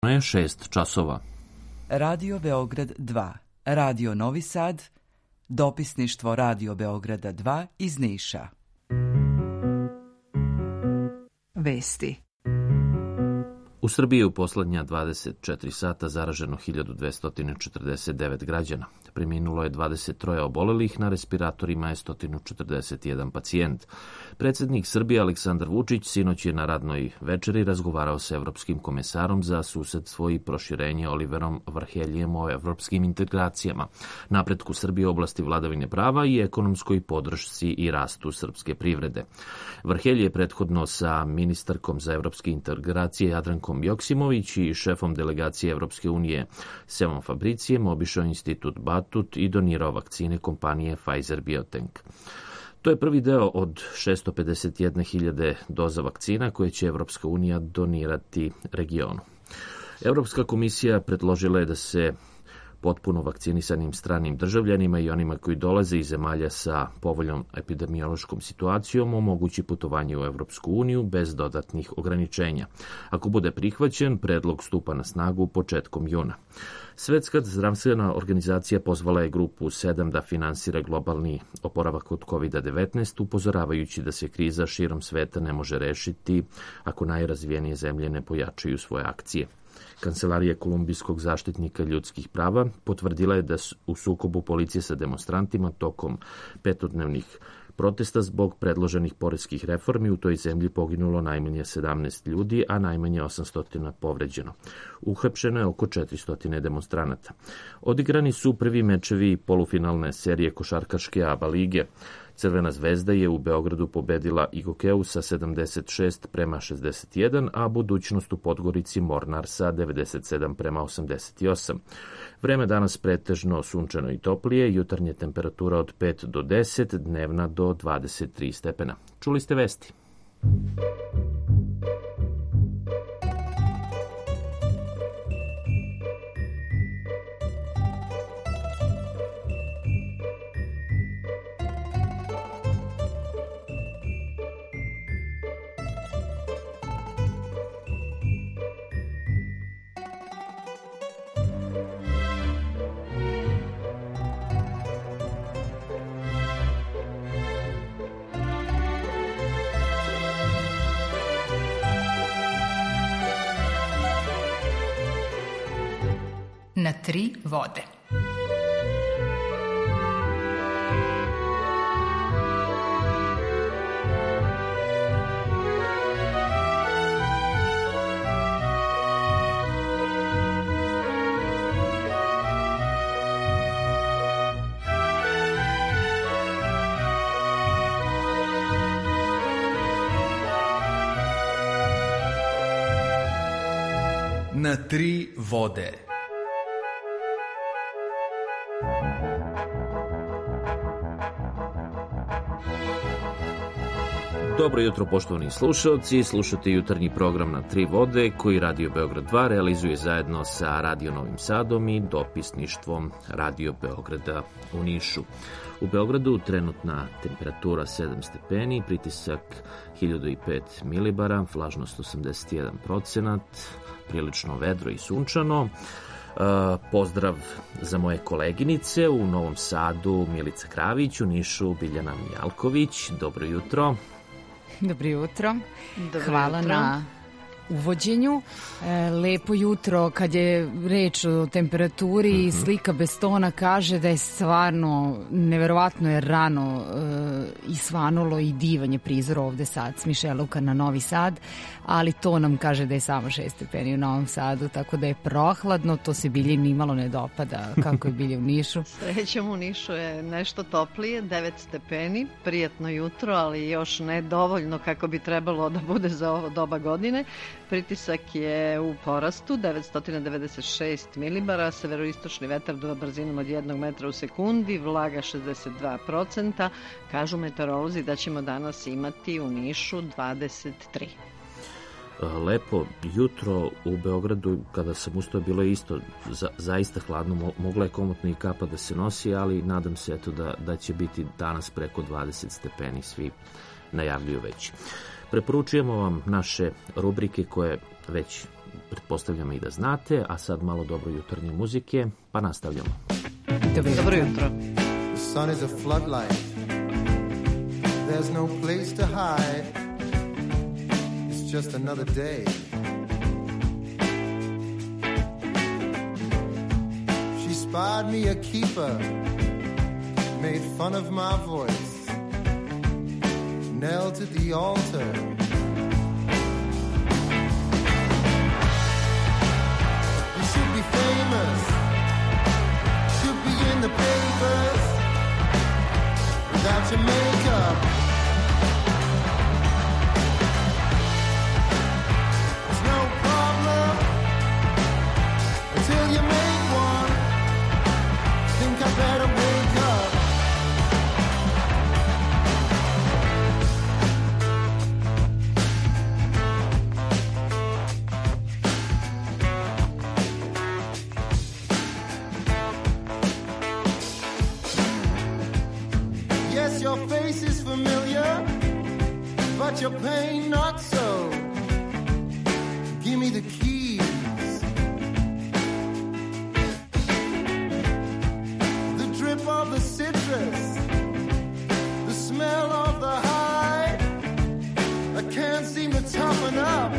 Je 6 časova. Radio Beograd 2, Radio Novi Sad, dopisništvo Radio Beograda 2 iz Niša. Vesti. U Srbiji u poslednja 24 sata zaraženo 1249 građana. Preminulo je 23 obolelih, na respiratorima je 141 pacijent. Predsjednik Srbije Aleksandar Vučić sinoć je na radnoj večeri razgovarao sa evropskim komesarom za susedstvo i proširenje Oliverom Varheljem o evropskim integracijama, napretku Srbije u oblasti vladavine prava i ekonomskoj podršci i rastu srpske privrede. Varhelj je prethodno sa ministarkom za evropske integracije Jadrankom Joksimović i šefom delegacije Evropske unije Semom Fabricijem obišao institut Batut i donirao vakcine kompanije Pfizer-BioNTech. To je prvi deo od 651.000 doza vakcina koje će Evropska unija donirati regionu. Evropska komisija predložila je da se potpuno vakcinisanim stranim državljanima i onima koji dolaze iz zemalja sa povoljnom epidemiološkom situacijom omogući putovanje u Evropsku uniju bez dodatnih ograničenja. Ako bude prihvaćen, predlog stupa na snagu početkom juna. Svetska zdravstvena organizacija pozvala je grupu 7 da finansira globalni oporavak od COVID-19, upozoravajući da se kriza širom sveta ne može rešiti ako najrazvijenije zemlje ne pojačaju svoje akcije. Kancelarija kolumbijskog zaštitnika ljudskih prava potvrdila je da u sukobu policije sa demonstrantima tokom petodnevnih protesta zbog predloženih poreskih reformi u toj zemlji poginulo najmanje 17 ljudi, a najmanje 800 povređeno. Uhapšeno je oko 400 demonstranata. Odigrani su prvi mečevi polufinalne serije košarkaške ABA lige. Crvena zvezda je u Beogradu pobedila Igokeu sa 76-61, a budućnost u Podgorici Mornar sa 97-88. Vreme danas pretežno sunčano i toplije, jutarnje temperatura od 5 do 10, dnevna do 23 stepena. Čuli ste vesti. Na tri vode. Na tri vode. Dobro jutro, poštovani slušalci. Slušate jutarnji program Na tri vode koji Radio Beograd 2 realizuje zajedno sa Radio Novim Sadom i dopisništvom Radio Beograda u Nišu. U Beogradu trenutna temperatura 7 stepeni, pritisak 1005 milibara, vlažnost 81%, prilično vedro i sunčano. Pozdrav za moje koleginice u Novom Sadu Milica Kravić, u Nišu Biljana Mijalković. Dobro jutro. Dobro jutro. Hvala na uvođenju. Lepo jutro kad je reč o temperaturi i slika bez tona kaže da je stvarno neverovatno je rano i svanulo i divan je prizor ovde sad s Mišelovka na Novi Sad, ali to nam kaže da je samo 6 stepeni u Novom Sadu, tako da je prohladno, to se Bilji nimalo ne dopada kako je Bilje u Nišu. Srećom u Nišu je nešto toplije, 9 stepeni, prijatno jutro, ali još ne dovoljno kako bi trebalo da bude za ovo doba godine. Pritisak je u porastu, 996 milibara, severoistočni vetar duva brzinom od 1 metra u sekundi, vlaga 62%. Kažu meteorolozi da ćemo danas imati u Nišu 23. Lepo jutro u Beogradu, kada sam ustao bilo je isto zaista hladno, mogla je komotno i kapa da se nosi, ali nadam se da će biti danas preko 20 stepeni, svi najavljuju već. Preporučujemo vam naše rubrike koje već pretpostavljam i da znate, a sad malo dobro jutarnje muzike, pa nastavljamo. Dobro jutro. The sun is a floodlight. There's no place to hide. It's just another day. She spied me a keeper, made fun of my voice, knelt at the altar. You should be famous, should be in the papers, without your makeup. It's no problem until you make one. Think I better wake up. Yes, your face is familiar, but your pain not so. Give me the keys. The drip of the citrus, the smell of the high. I can't seem to toughen up.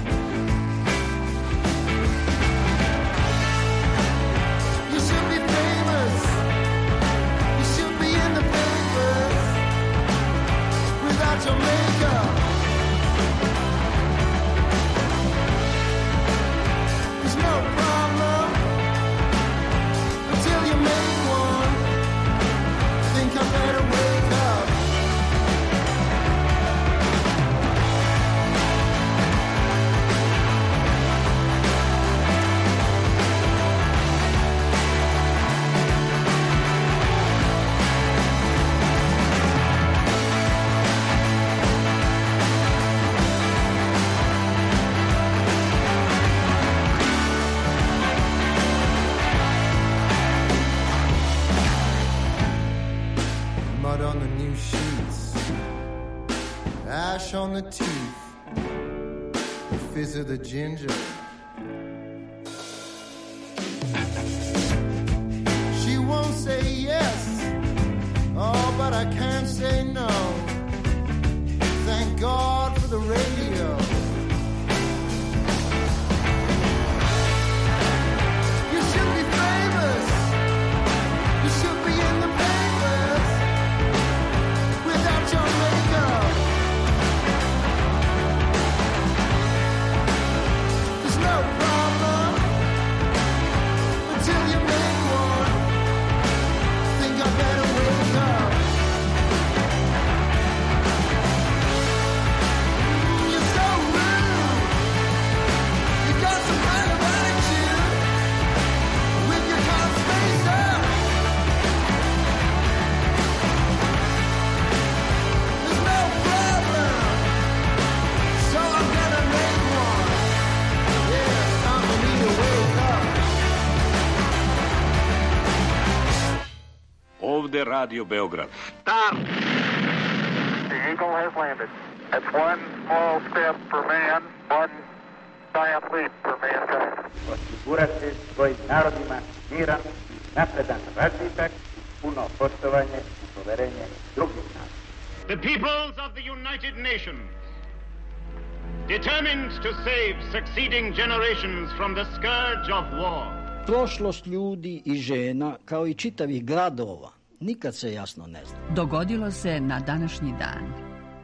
You should be famous. You should be in the papers without your makeup. There's no problem until you make one. Think I better wake up. Mud on the new sheets, ash on the teeth, the fizz of the ginger. She won't say yes, oh, but I can't say no. Thank God for the radio. You should be famous. You should be in the papers without your makeup. There's no problem until you make one. Think I better wake up. You're so rude. You got some kind of attitude with your can't space up. There's no problem, so I'm gonna make one. Yeah, it's time for me to wake up. Ovde Radio Beograd. The Eagle has landed. That's one small step for man, one giant leap for mankind. Osigurati svojim narodima miran, napredan razvitak, puno poštovanje i poverenje drugih naroda. The peoples of the United Nations, determined to save succeeding generations from the scourge of war. Prošlost ljudi i žena, kao i čitavih gradova, nikad se jasno ne zna. Dogodilo se na današnji dan.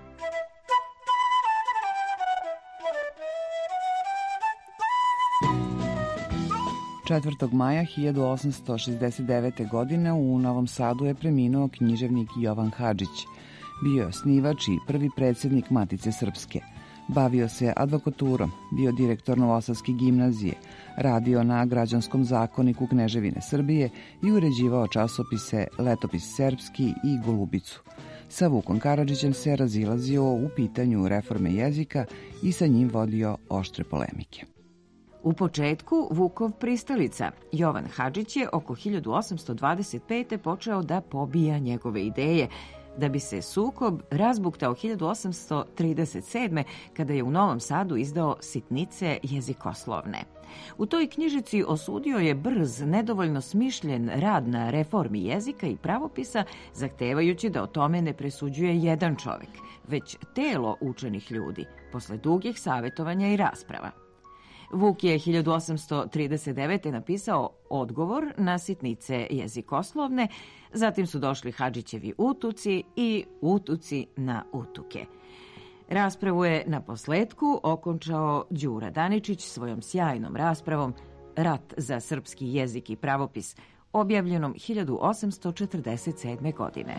4. maja 1869. godine u Novom Sadu je preminuo književnik Jovan Hadžić. Bio je osnivač i prvi predsjednik Matice Srpske. Bavio se advokaturom, bio direktor Novosadske gimnazije, radio na Građanskom zakoniku Kneževine Srbije i uređivao časopise Letopis Serbski i Golubicu. Sa Vukom Karadžićem se razilazio u pitanju reforme jezika i sa njim vodio oštre polemike. U početku Vukov pristalica Jovan Hadžić je oko 1825. počeo da pobija njegove ideje, da bi se sukob razbuktao 1837. kada je u Novom Sadu izdao Sitnice jezikoslovne. U toj knjižici osudio je brz, nedovoljno smišljen rad na reformi jezika i pravopisa, zahtevajući da o tome ne presuđuje jedan čovek, već telo učenih ljudi, posle dugih savetovanja i rasprava. Vuk je 1839. napisao odgovor na sitnice jezikoslovne, zatim su došli Hadžićevi utuci i utuci na utuke. Raspravu je na posletku okončao Đura Daničić svojom sjajnom raspravom Rat za srpski jezik i pravopis, objavljenom 1847. godine.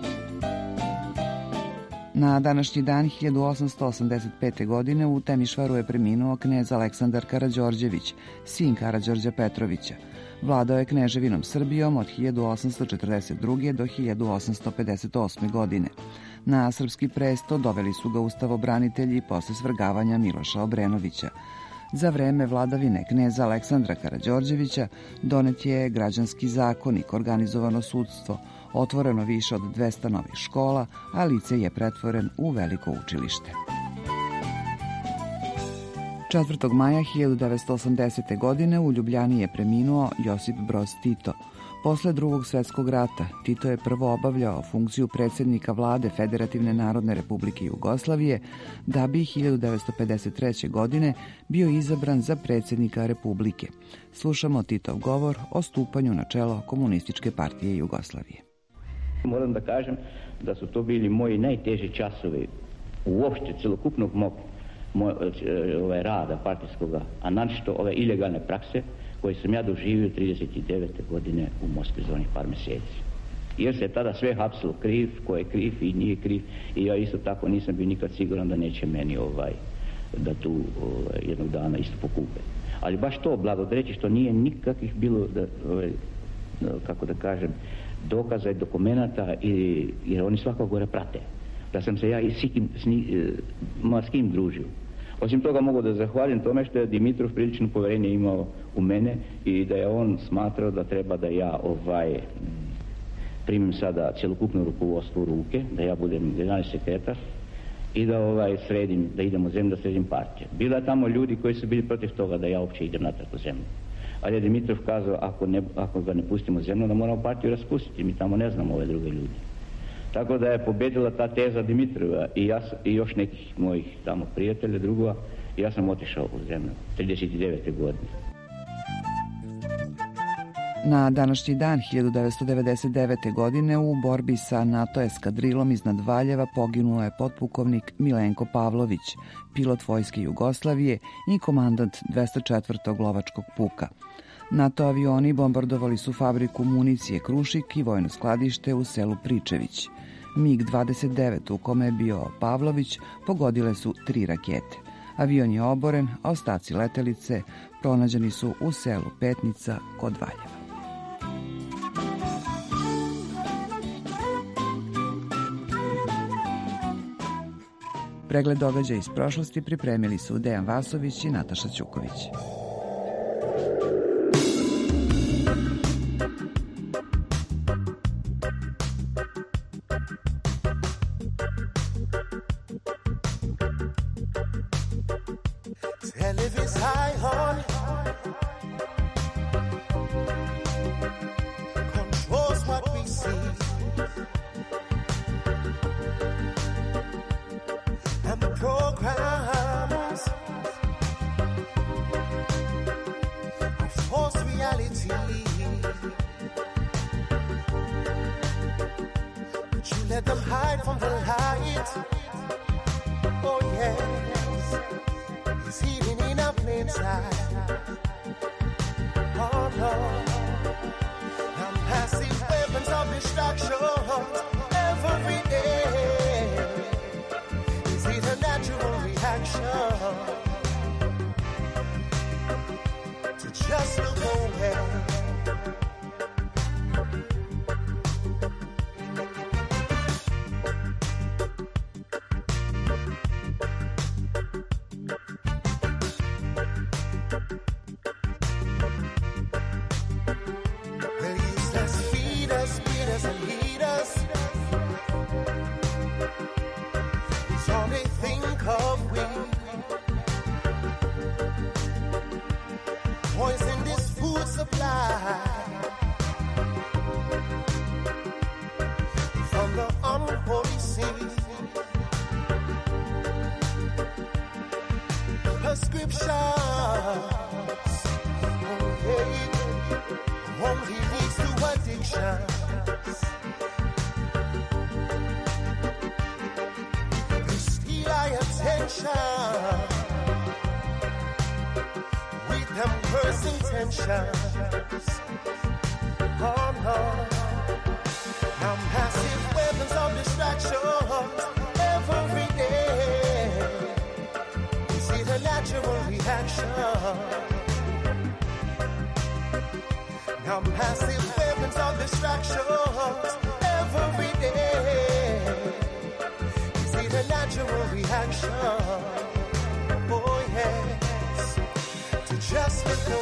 Na današnji dan 1885. godine u Temišvaru je preminuo knez Aleksandar Karađorđević, sin Karađorđa Petrovića. Vladao je kneževinom Srbijom od 1842. do 1858. godine. Na srpski presto doveli su ga ustavobranitelji posle svrgavanja Miloša Obrenovića. Za vreme vladavine kneza Aleksandra Karađorđevića donet je građanski zakonik, organizovano sudstvo, otvoreno više od 200 novih škola, a licej je pretvoren u veliko učilište. 4. maja 1980. godine u Ljubljani je preminuo Josip Broz Tito. Posle Drugog svetskog rata Tito je prvo obavljao funkciju predsjednika vlade Federativne narodne republike Jugoslavije, da bi 1953. godine bio izabran za predsjednika republike. Slušamo Titov govor o stupanju na čelo Komunističke partije Jugoslavije. Moram da kažem da su to bili moji najteži časovi uopšte celokupnog mog rada partijskoga, a naročito ove ilegalne prakse koje sam ja doživio 39. godine u Moskvi za onih par mjeseci. Jer se tada sve hapsilo kriv, ko je kriv i nije kriv, i ja isto tako nisam bio nikad siguran da neće meni da tu jednog dana isto pokupe. Ali baš to blagoreći što nije nikakvih bilo kako da kažem dokaza i dokumenata, jer oni svakog gore prate. Da sam se ja i s kim družio. Osim toga mogu da zahvalim tome što je Dimitrov prilično poverenje imao u mene i da je on smatrao da treba da ja primim sada cjelokupno rukovodstvo u ruke, da ja budem generalni sekretar i da sredim, da idem u zemlju, da sredim partiju. Bilo je tamo ljudi koji su bili protiv toga da ja uopće idem natrag u zemlju. Ali je Dimitrov kazao, ako ga ne pustimo u zemlju, da moramo partiju raspustiti, mi tamo ne znamo ove druge ljudi. Tako da je pobedila ta teza Dimitrova i još nekih mojih tamo prijatelja, drugova, i ja sam otišao u zemlju 39. godine. Na današnji dan 1999. godine u borbi sa NATO eskadrilom iznad Valjeva poginuo je potpukovnik Milenko Pavlović, pilot vojske Jugoslavije i komandant 204. lovačkog puka. NATO avioni bombardovali su fabriku municije Krušik i vojno skladište u selu Pričević. MiG-29 u kome je bio Pavlović pogodile su 3 rakete. Avion je oboren, a ostaci letelice pronađeni su u selu Petnica kod Valjeva. Pregled događaja iz prošlosti pripremili su Dejan Vasović i Nataša Ćuković. Let them hide from the light. Oh yes, it's hidden in a plain sight. Oh no, and passive weapons of destruction every day. Is it a natural reaction to just look away? only leads to addictions. They steal our attention with them worst intentions. Oh no. Now massive weapons of distraction every day. You see the natural reaction. Now massive weapons of distraction every day. You see the natural reaction. Oh yes, to just let go.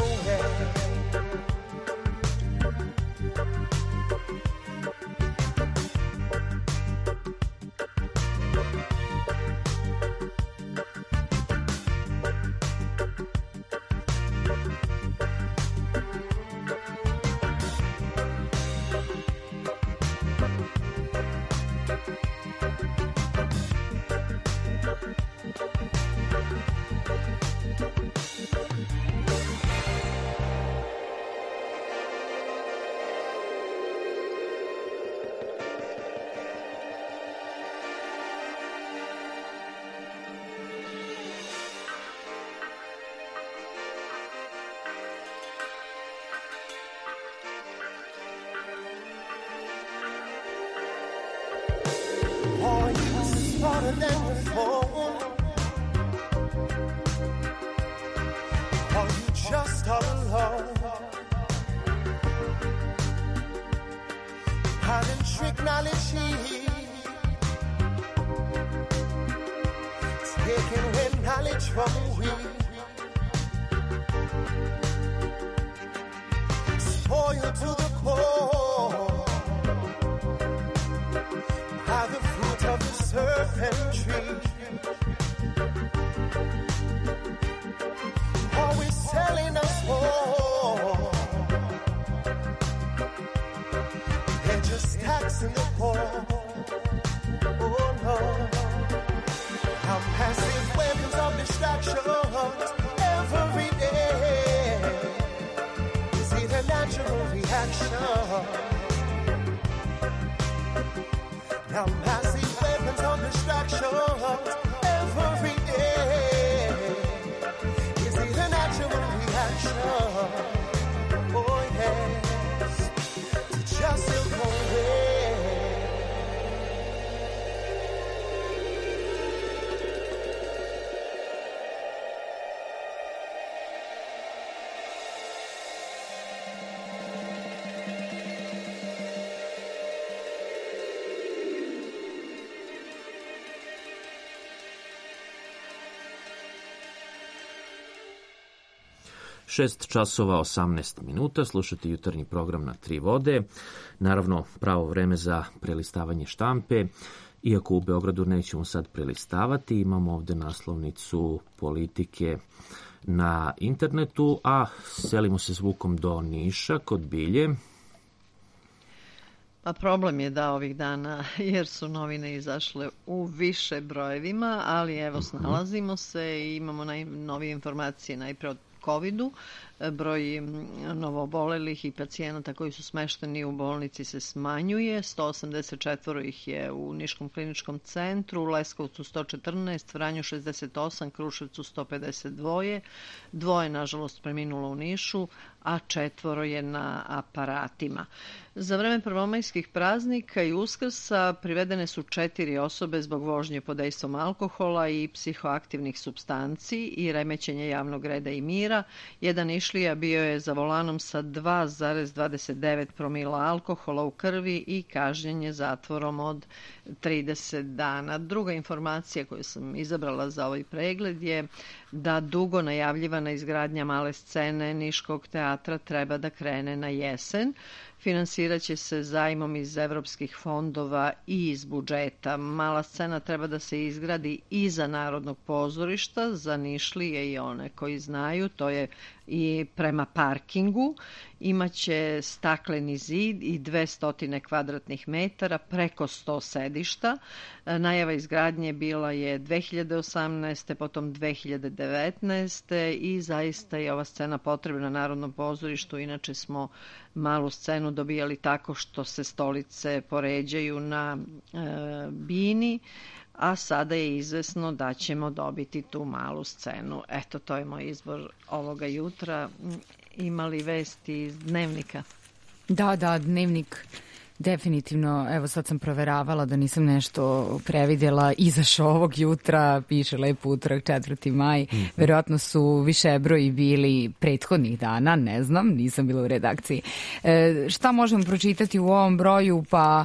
Smarter than your phone. Are you just all alone? Hiding trick knowledge, taking away knowledge from we. Spoiled to the core. By the fruit of the serpent tree. Always telling us more. They're just taxing the poor. Oh no. How massive weapons of distraction every day. You see the natural reaction. Now massive weapons of distraction every day. You see the natural reaction. Oh yes, to just look away. Šest časova 18 minuta, slušate jutarnji program na Tri vode. Naravno, pravo vreme za prelistavanje štampe. Iako u Beogradu nećemo sad prelistavati, imamo ovde naslovnicu politike na internetu, a selimo se zvukom do Niša, kod Bilje. Pa problem je da ovih dana, jer su novine izašle u više brojevima, ali evo snalazimo se i imamo najnovije informacije najpre od COVID-u. Broj novoobolelih i pacijenata koji su smešteni u bolnici se smanjuje. 184 ih je u Niškom kliničkom centru, u Leskovcu 114, Vranju 68, Kruševcu 152, dvoje nažalost preminulo u Nišu, a 4 je na aparatima. Za vreme prvomajskih praznika i Uskrsa privedene su 4 osobe zbog vožnje pod dejstvom alkohola i psihoaktivnih supstanci i remećenja javnog reda i mira. Jedan Nišlija bio je za volanom sa 2,29 promila alkohola u krvi i kažnjen je zatvorom od 30 dana. Druga informacija koju sam izabrala za ovaj pregled je da dugo najavljivana izgradnja male scene Niškog teatra treba da krene na jesen. Finansirat će se zajmom iz evropskih fondova i iz budžeta. Mala scena treba da se izgradi iza Narodnog pozorišta, za Nišlije i one koji znaju, to je i prema parkingu imaće stakleni zid i 200 kvadratnih metara, preko 100 sedišta. Najava izgradnje bila je 2018. potom 2019. i zaista je ova scena potrebna Narodnom pozorištu. Inače smo malu scenu dobijali tako što se stolice poređaju na bini, a sada je izvesno da ćemo dobiti tu malu scenu. Eto, to je moj izbor ovoga jutra. Ima li vesti iz Dnevnika? Da, Dnevnik definitivno, evo sad sam proveravala da nisam nešto previdjela, izašao ovog jutra, piše Lepo utorak, 4. maj, verovatno su više broji bili prethodnih dana, ne znam, nisam bila u redakciji. Šta možemo pročitati u ovom broju? Pa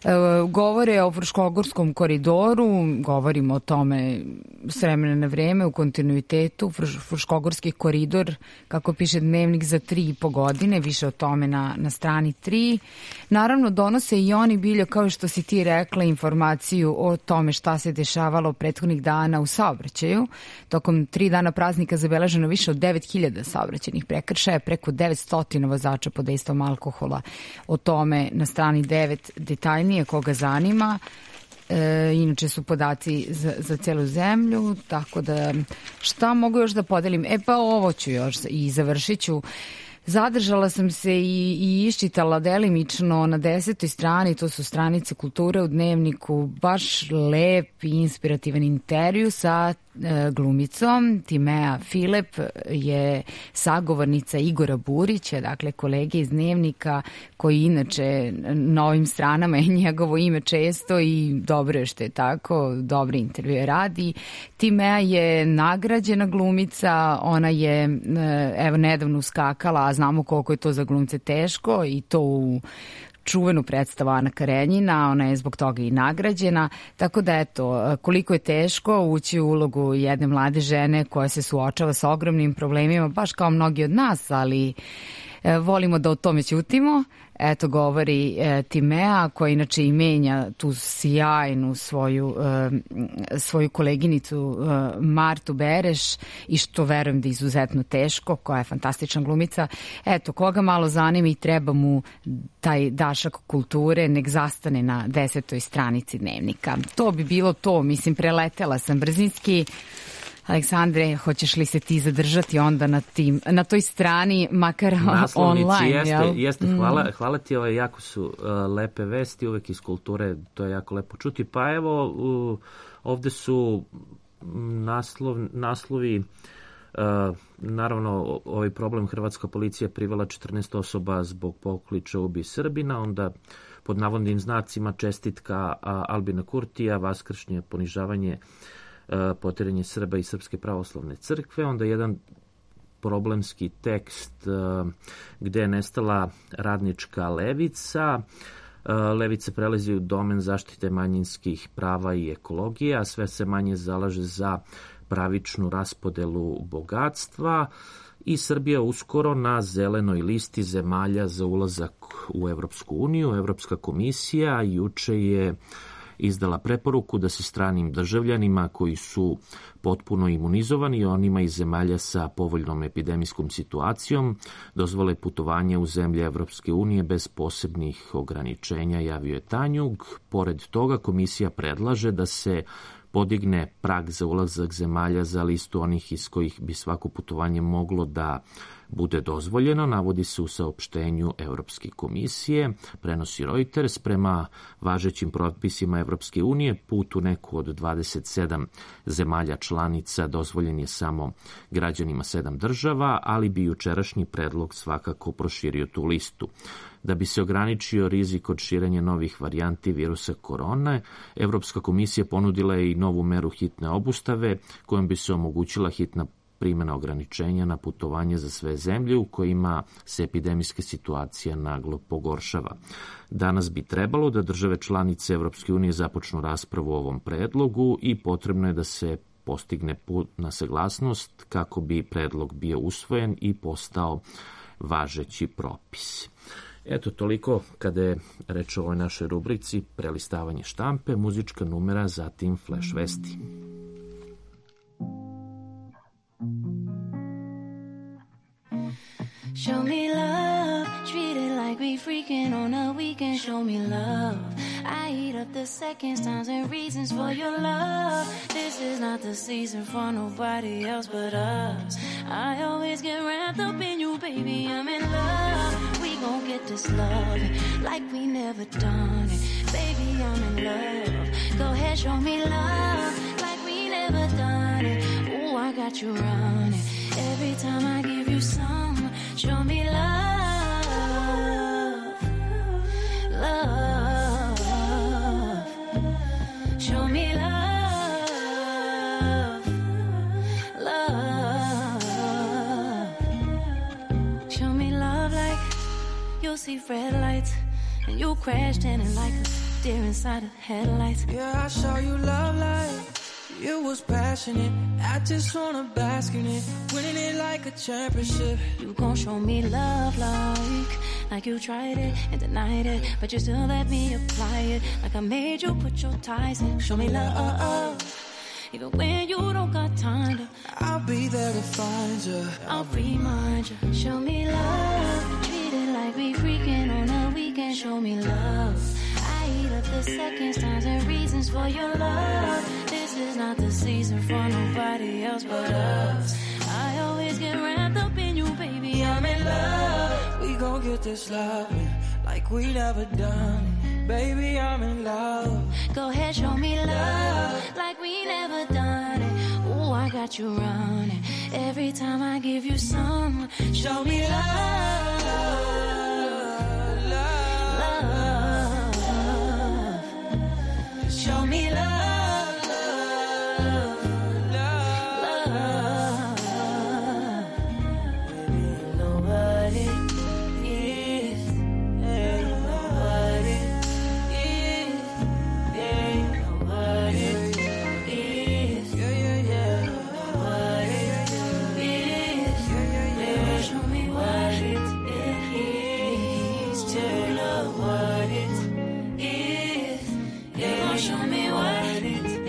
govore o Fruškogorskom koridoru, govorimo o tome s vremena na vreme u kontinuitetu. Fruškogorski koridor, kako piše Dnevnik, za 3,5 godine, više o tome na strani 3. Naravno, donose i oni bilje, kao što si ti rekla, informaciju o tome šta se dešavalo prethodnih dana u saobraćaju. Tokom 3 dana praznika zabeleženo više od 9.000 saobraćajnih prekršaja, preko 900 vozača pod dejstvom alkohola. O tome na strani 9 detaljnije koga zanima. Inače su podaci za celu zemlju, tako da šta mogu još da podelim? Pa ovo ću još i završit ću. Zadržala sam se i iščitala delimično na 10. strani, to su stranice kulture u Dnevniku, baš lep i inspirativan intervju sa glumicom. Timea Filep je sagovornica Igora Burića, dakle kolege iz Dnevnika, koji inače na ovim stranama je njegovo ime često i dobro je što je tako, dobre intervjue radi. Timea je nagrađena glumica, ona je evo nedavno uskakala, a znamo koliko je to za glumce teško, i to u čuvenu predstavu Ana Karenjina, ona je zbog toga i nagrađena, tako da eto, koliko je teško ući u ulogu jedne mlade žene koja se suočava sa ogromnim problemima, baš kao mnogi od nas, ali volimo da o tome ćutimo. Eto, govori Timea, koja inače i menja tu sjajnu svoju koleginicu Martu Bereš, i što verujem da je izuzetno teško, koja je fantastična glumica. Eto, koga malo zanima i treba mu taj dašak kulture, nek zastane na 10. stranici Dnevnika. To bi bilo to, mislim, preletela sam brzinski. Aleksandre, hoćeš li se ti zadržati onda na toj strani, makar online? Jeste, hvala ti, jako su lepe vesti, uvek iz kulture, to je jako lepo čuti. Pa evo, ovde su naslovi, naravno, ovaj problem, hrvatska policija privela 14 osoba zbog pokliča ubi Srbina, onda pod navodnim znacima čestitka Albina Kurtija, vaskršnje ponižavanje, potiranje Srba i Srpske pravoslavne crkve, onda jedan problemski tekst gde je nestala radnička levica. Levice prelazi u domen zaštite manjinskih prava i ekologije, a sve se manje zalaže za pravičnu raspodelu bogatstva, i Srbija uskoro na zelenoj listi zemalja za ulazak u Evropsku uniju. Evropska komisija juče je izdala preporuku da se stranim državljanima koji su potpuno imunizovani i onima iz zemalja sa povoljnom epidemijskom situacijom dozvole putovanje u zemlje Evropske unije bez posebnih ograničenja, javio je Tanjug. Pored toga, komisija predlaže da se podigne prag za ulazak zemalja za listu onih iz kojih bi svako putovanje moglo da bude dozvoljeno, navodi se u saopštenju Evropske komisije, prenosi Reuters. Prema važećim propisima Evropske unije, put u neku od 27 zemalja članica dozvoljen je samo građanima 7 država, ali bi jučerašnji predlog svakako proširio tu listu. Da bi se ograničio rizik od širenja novih varijanti virusa korone, Evropska komisija ponudila je i novu meru hitne obustave, kojom bi se omogućila hitna primjena ograničenja na putovanje za sve zemlje u kojima se epidemijska situacija naglo pogoršava. Danas bi trebalo da države članice Evropske unije započnu raspravu o ovom predlogu i potrebno je da se postigne puna saglasnost kako bi predlog bio usvojen i postao važeći propis. Eto, toliko kada je reč o ovoj našoj rubrici prelistavanje štampe, muzička numera, zatim flash vesti. Show me love freaking on a weekend, show me love. I eat up the seconds, times, and reasons for your love. This is not the season for nobody else but us. I always get wrapped up in you, baby, I'm in love. We gon' get this love like we never done it. Baby, I'm in love. Go ahead, show me love like we never done it. Ooh, I got you running. Every time I give you some, show me love, love. Show me love, love. Show me love like you'll see red lights and you crashed in it like a deer inside of headlights. Yeah, I saw you love like you was passionate. I just wanna bask in it, winning it like a championship. You gon' show me love like you tried it and denied it, but you still let me apply it. Like I made you put your ties in. Show me love, even when you don't got time to. I'll be there to find you. I'll remind you. Show me love, treat it like we freaking on a weekend. Show me love. I eat up the seconds, times, and reasons for your love. This is not the season for nobody else but us. I always get wrapped up in you, baby, I'm in love. We gon' get this love like we never done it. Baby, I'm in love. Go ahead, show me love like we never done it. Ooh, I got you running. Every time I give you some, show me love, love, love. Show me love, love, love, love. Baby, you know what it is. Yeah, you know what it is. Yeah, you know what it is. Yeah, yeah, yeah. You know what it is. Yeah, show me what it is. To love what it is. Yeah, show me what it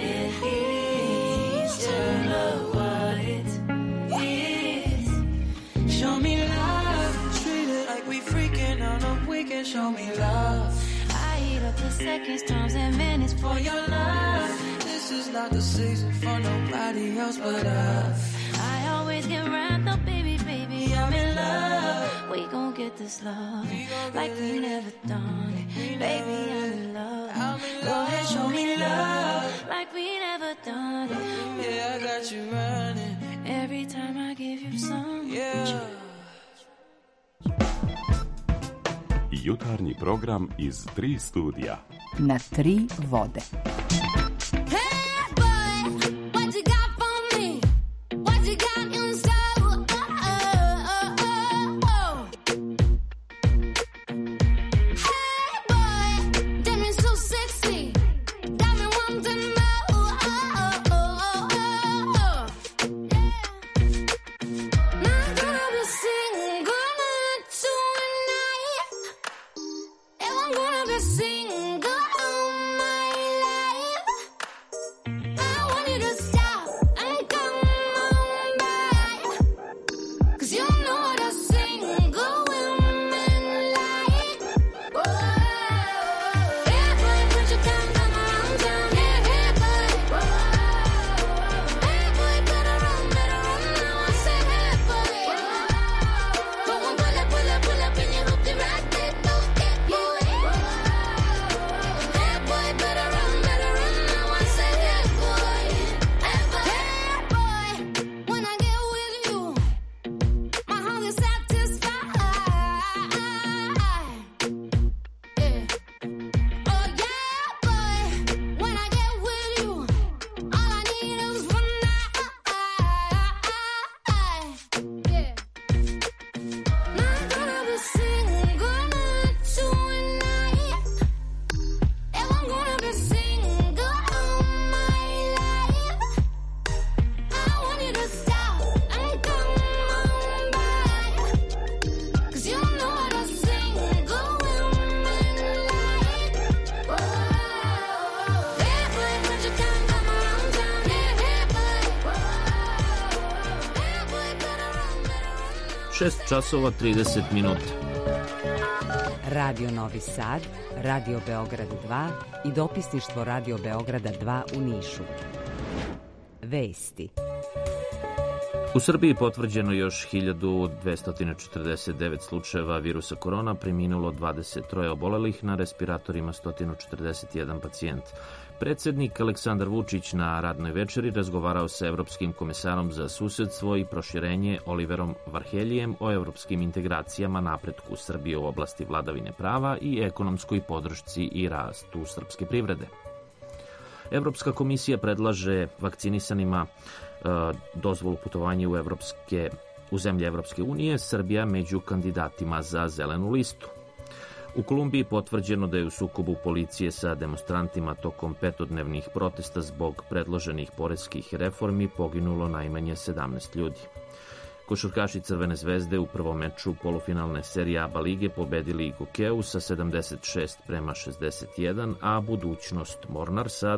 is. To love what it is. Show me love. Treat it like we freaking on a weekend. Show me love. I eat up the seconds, times, and minutes for your love. This is not the season for nobody else but us. I always get wrapped up, baby, baby, I'm in love. We gon' get this love like we never done it. Baby, I'm in love. Go ahead, show me love like we never done it. Yeah, I got you running. Every time I give you some. Yeah. Jutarnji program iz 3 studija. Na 3 vode. Šest časova 30 minuta. Radio Novi Sad, Radio Beograd 2 i dopisništvo Radio Beograda 2 u Nišu. Vesti. U Srbiji potvrđeno još 1249 slučajeva virusa korona, preminulo 23 obolelih, na respiratorima 141 pacijent. Predsjednik Aleksandar Vučić na radnoj večeri razgovarao sa evropskim komesarom za susedstvo i proširenje Oliverom Varheljijem o evropskim integracijama, napretku Srbije u oblasti vladavine prava i ekonomskoj podršci i rastu srpske privrede. Evropska komisija predlaže vakcinisanima dozvolu putovanja u zemlje Evropske unije, Srbija među kandidatima za zelenu listu. U Kolumbiji potvrđeno da je u sukobu policije sa demonstrantima tokom petodnevnih protesta zbog predloženih poreskih reformi poginulo najmanje 17 ljudi. Košarkaši Crvene zvezde u prvom meču polufinalne serije ABA lige pobedili i Gokeu sa 76-61, a budućnost Mornar sa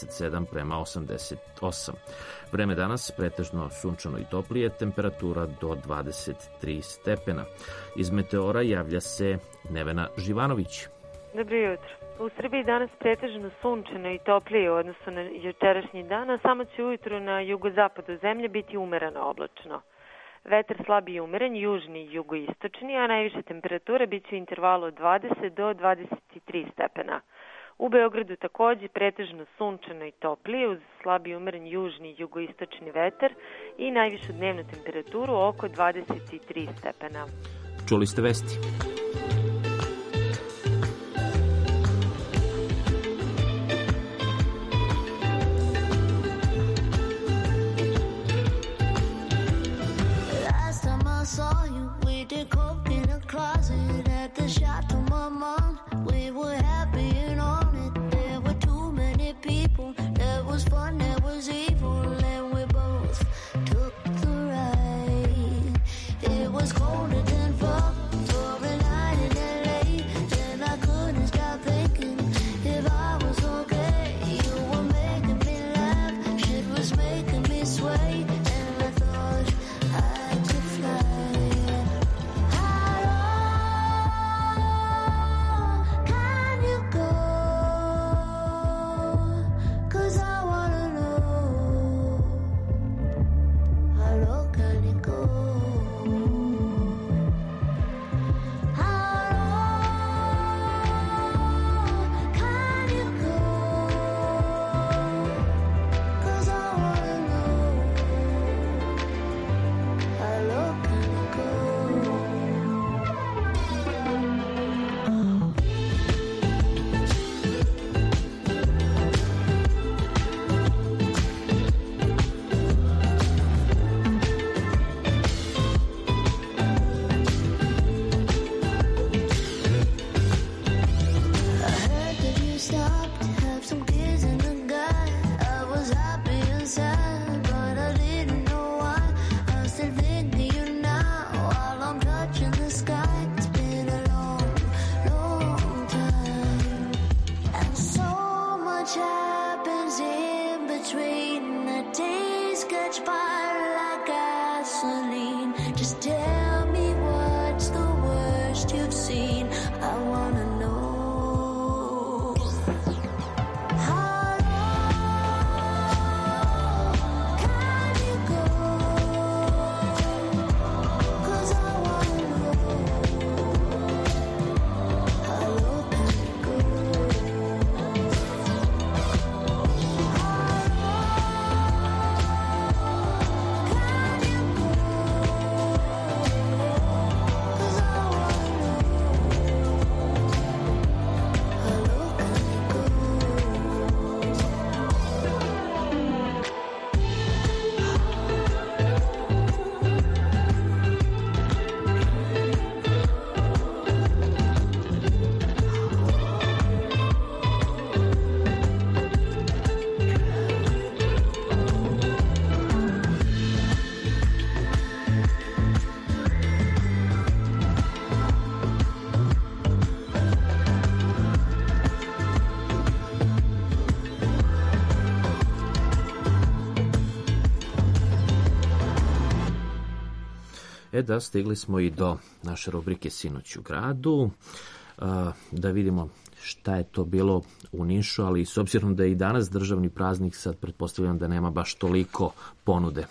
97-88. Vreme danas pretežno sunčano i toplije, temperatura do 23 stepena. Iz Meteora javlja se Nevena Živanović. Dobro jutro. U Srbiji danas pretežno sunčano i toplije u odnosu na jučerašnji dan, a samo će ujutru na jugozapadu zemlje biti umereno oblačno. Vetar slab i umeren, južni i jugoistočni, a najviše temperature bit će u intervalu od 20 do 23 stepena. U Beogradu takođe pretežno sunčano i toplije uz slab i umeren južni i jugoistočni vetar i najvišu dnevnu temperaturu oko 23 stepena. Čuli ste vesti. I saw you, we did coke in a closet at the Chateau Marmont. We were happy and on it. There were too many people. There was fun, there was evil, and we both took the ride. It was colder than fuck for a night in LA. Then I couldn't stop thinking if I was okay. You were making me laugh, shit was making me sway, and I thought I could fly. Da, stigli smo i do naše rubrike Sinoć u gradu, da vidimo šta je to bilo u Nišu, ali s obzirom da je i danas državni praznik, sad pretpostavljam da nema baš toliko ponude.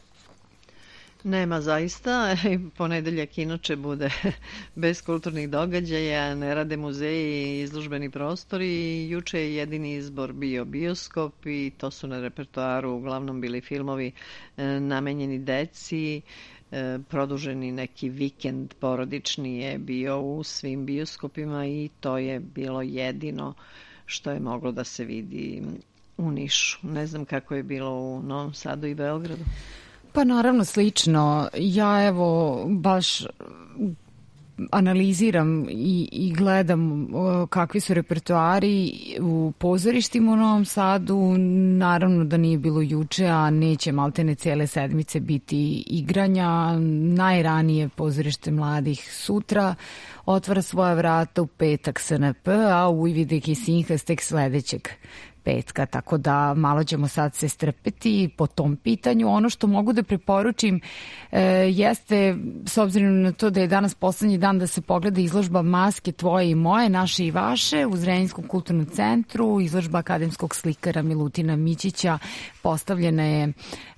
Nema zaista, ponedeljak inače bude bez kulturnih događaja, ne rade muzeji i izložbeni prostori. Juče je jedini izbor bio bioskop i to su na repertoaru uglavnom bili filmovi namenjeni deci. Produženi neki vikend porodični je bio u svim bioskopima i to je bilo jedino što je moglo da se vidi u Nišu. Ne znam kako je bilo u Novom Sadu i Beogradu. Pa naravno slično. Ja evo baš analiziram i gledam kakvi su repertoari u pozorištima u Novom Sadu. Naravno da nije bilo juče, a neće maltene cele sedmice biti igranja. Najranije pozorište mladih sutra otvara svoja vrata, u petak SNP, a u Uvidek i Sinhas tek sledećeg petka, tako da malo ćemo sad se strpeti po tom pitanju. Ono što mogu da preporučim jeste, s obzirom na to da je danas poslednji dan, da se pogleda izložba Maske tvoje i moje, naše i vaše u Zrenjskom kulturnom centru. Izložba akademskog slikara Milutina Mićića postavljena je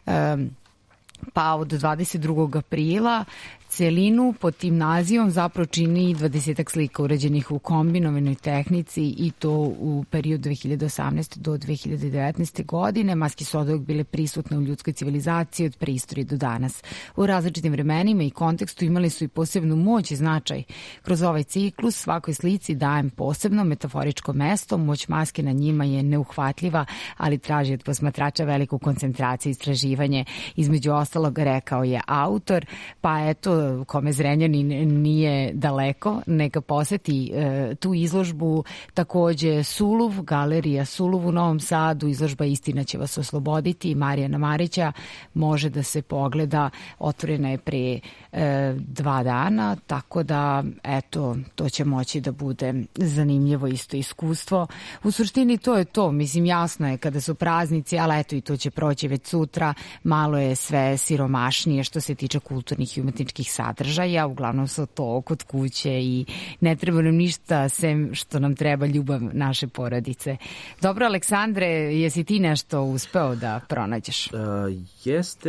pa od 22. aprila. Celinu pod tim nazivom zapravo čini 20 slika urađenih u kombinovanoj tehnici i to u periodu 2018. do 2019. godine. Maske su oduvek bile prisutne u ljudskoj civilizaciji od preistorije do danas. U različitim vremenima i kontekstu imali su i posebnu moć i značaj. Kroz ovaj ciklus svakoj slici dajem posebno metaforičko mesto. Moć maske na njima je neuhvatljiva, ali traži od posmatrača veliku koncentraciju i istraživanje. Između ostalog, rekao je autor, pa eto, kome Zrenjanin nije daleko, neka poseti tu izložbu. Takođe Suluv, galerija Suluv u Novom Sadu, izložba Istina će vas osloboditi, Marijana Marića, može da se pogleda, otvorena je pre 2 dana, tako da eto, to će moći da bude zanimljivo isto iskustvo. U suštini to je to, mislim, jasno je kada su praznici, ali eto i to će proći već sutra, malo je sve siromašnije što se tiče kulturnih i umetničkih sadržaja, uglavnom su to kod kuće i ne treba nam ništa sem što nam treba ljubav naše porodice. Dobro, Aleksandre, jesi ti nešto uspeo da pronađeš? Jeste,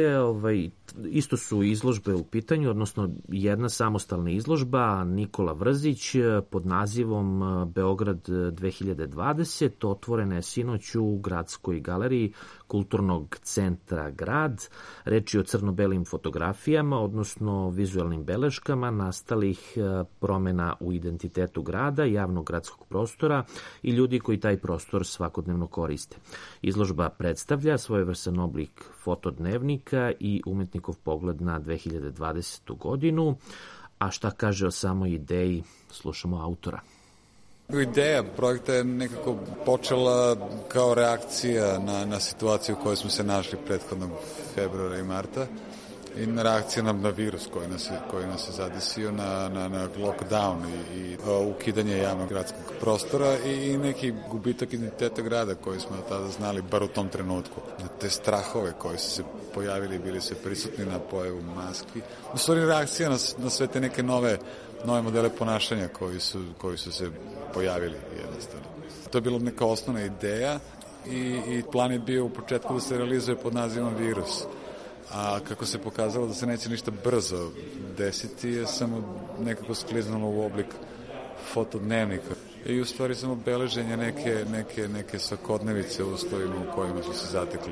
isto su izložbe u pitanju, odnosno jedna samostalna izložba Nikola Vrzić pod nazivom Beograd 2020, otvorena je sinoć u Gradskoj galeriji Kulturnog centra Grad. Reč je o crno-belim fotografijama, odnosno vizualnim beleškama nastalih promena u identitetu grada, javnog gradskog prostora i ljudi koji taj prostor svakodnevno koriste. Izložba predstavlja svojevrstan oblik fotodnevnika i umetnikov pogled na 2020. godinu. A šta kaže o samoj ideji, slušamo autora. Ideja projekta je nekako počela kao reakcija na situaciju u kojoj smo se našli prethodnog februara i marta i na reakcija na virus koji nas je zadesio, na lockdown i ukidanje javnog gradskog prostora i neki gubitak identiteta grada koji smo tada znali, bar u tom trenutku. Na te strahove koji su se pojavili, bili se prisutni na pojavu maski. U stvari reakcija na sve te neke nove modele ponašanja koji su se pojavili jednostavno. To je bila neka osnovna ideja i plan je bio u početku da se realizuje pod nazivom Virus. A kako se pokazalo da se neće ništa brzo desiti, je samo nekako skliznulo u oblik fotodnevnika. I u stvari samo beleženje neke svakodnevice u uslovima u kojima su se zatekli.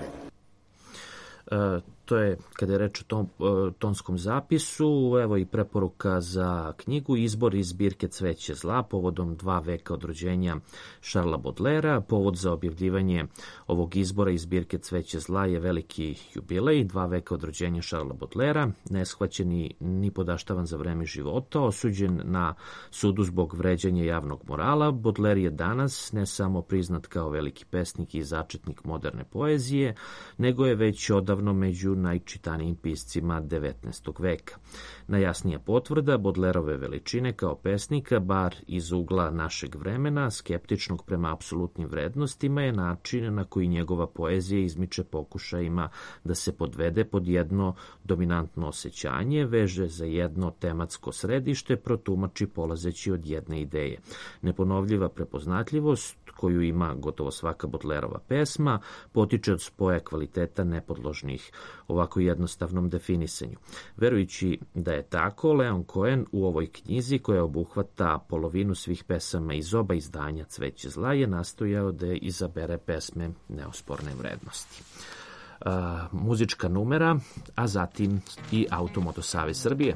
To je, kada je reč o tonskom zapisu, evo i preporuka za knjigu, izbor iz zbirke Cveće zla, povodom 2 veka od rođenja Šarla Bodlera. Povod za objavljivanje ovog izbora iz zbirke Cveće zla je veliki jubilej, 2 veka od rođenja Šarla Bodlera, neshvaćen ni podaštavan za vreme života, osuđen na sudu zbog vređanja javnog morala. Bodler je danas ne samo priznat kao veliki pesnik i začetnik moderne poezije, nego je već odavno među među najčitanijim piscima 19. veka. Najjasnija potvrda Bodlerove veličine kao pesnika, bar iz ugla našeg vremena, skeptičnog prema apsolutnim vrednostima, je način na koji njegova poezija izmiče pokušajima da se podvede pod jedno dominantno osjećanje, veže za jedno tematsko središte, protumači polazeći od jedne ideje. Neponovljiva prepoznatljivost koju ima gotovo svaka Bodlerova pesma potiče od spoja kvaliteta nepodložnih ovako jednostavnom definisanju. Verujući da je tako, Leon Cohen u ovoj knjizi, koja obuhvata polovinu svih pesama iz oba izdanja Cveće zla, je nastojao da izabere pesme neosporne vrednosti. Muzička numera, a zatim i Automoto Savez Srbije.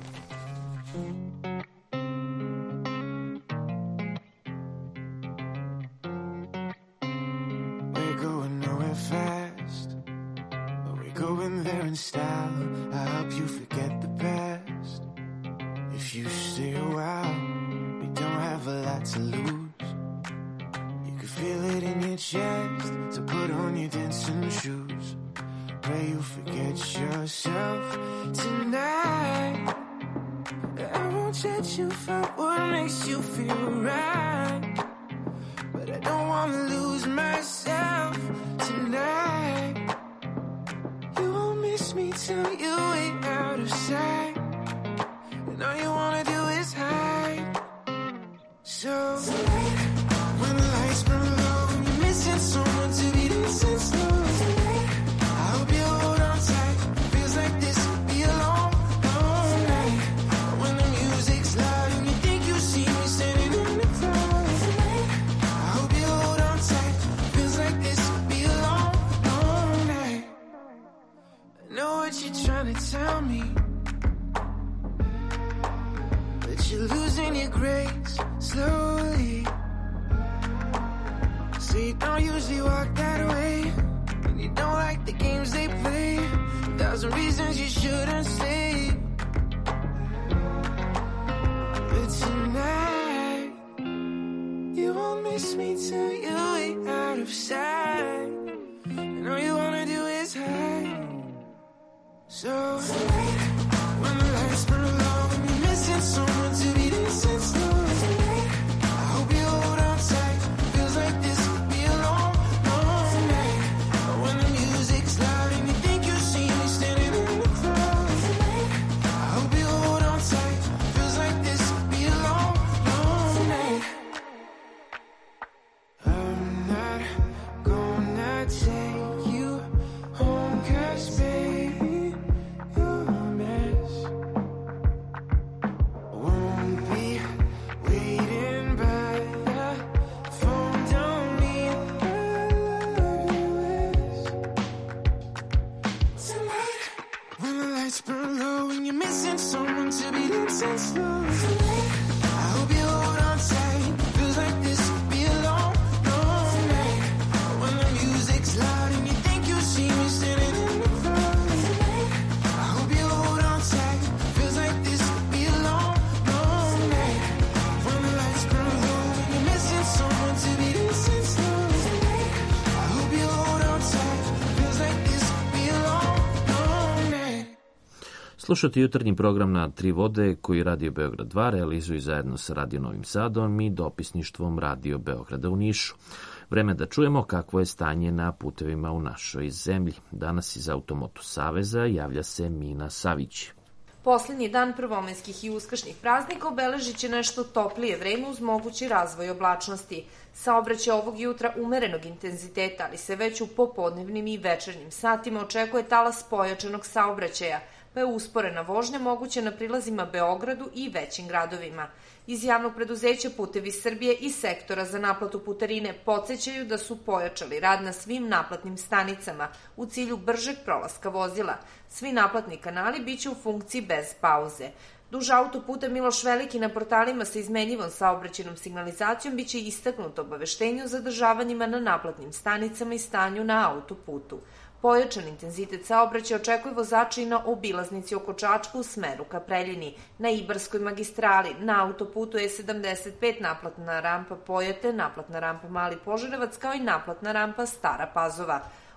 Slušate jutarnji program na Tri vode koji Radio Beograd 2 realizuju zajedno sa Radio Novim Sadom i dopisništvom Radio Beograda u Nišu. Vreme da čujemo kakvo je stanje na putevima u našoj zemlji. Danas iz Automoto Saveza javlja se Mina Savić. Poslednji dan prvomenskih i uskršnjih praznika obeležit će nešto toplije vreme uz mogući razvoj oblačnosti. Saobraćaj ovog jutra umerenog intenziteta, ali se već u popodnevnim i večernjim satima očekuje talas pojačanog saobraćaja, pa je usporena vožnja moguća na prilazima Beogradu i većim gradovima. Iz javnog preduzeća Putevi Srbije i sektora za naplatu putarine podsećaju da su pojačali rad na svim naplatnim stanicama u cilju bržeg prolaska vozila. Svi naplatni kanali biće u funkciji bez pauze. Duž autoputa Miloš Veliki na portalima sa izmenjivom saobraćajnom signalizacijom biće istaknuto obaveštenje o zadržavanjima na naplatnim stanicama i stanju na autoputu. Pojačan intenzitet saobraćaja očekuje vozači i na obilaznici oko Čačka u smeru ka Preljini, na Ibarskoj magistrali, na autoputu E75 naplatna rampa Pojate, naplatna rampa Mali Požarevac kao i naplatna rampa Stara Pazova.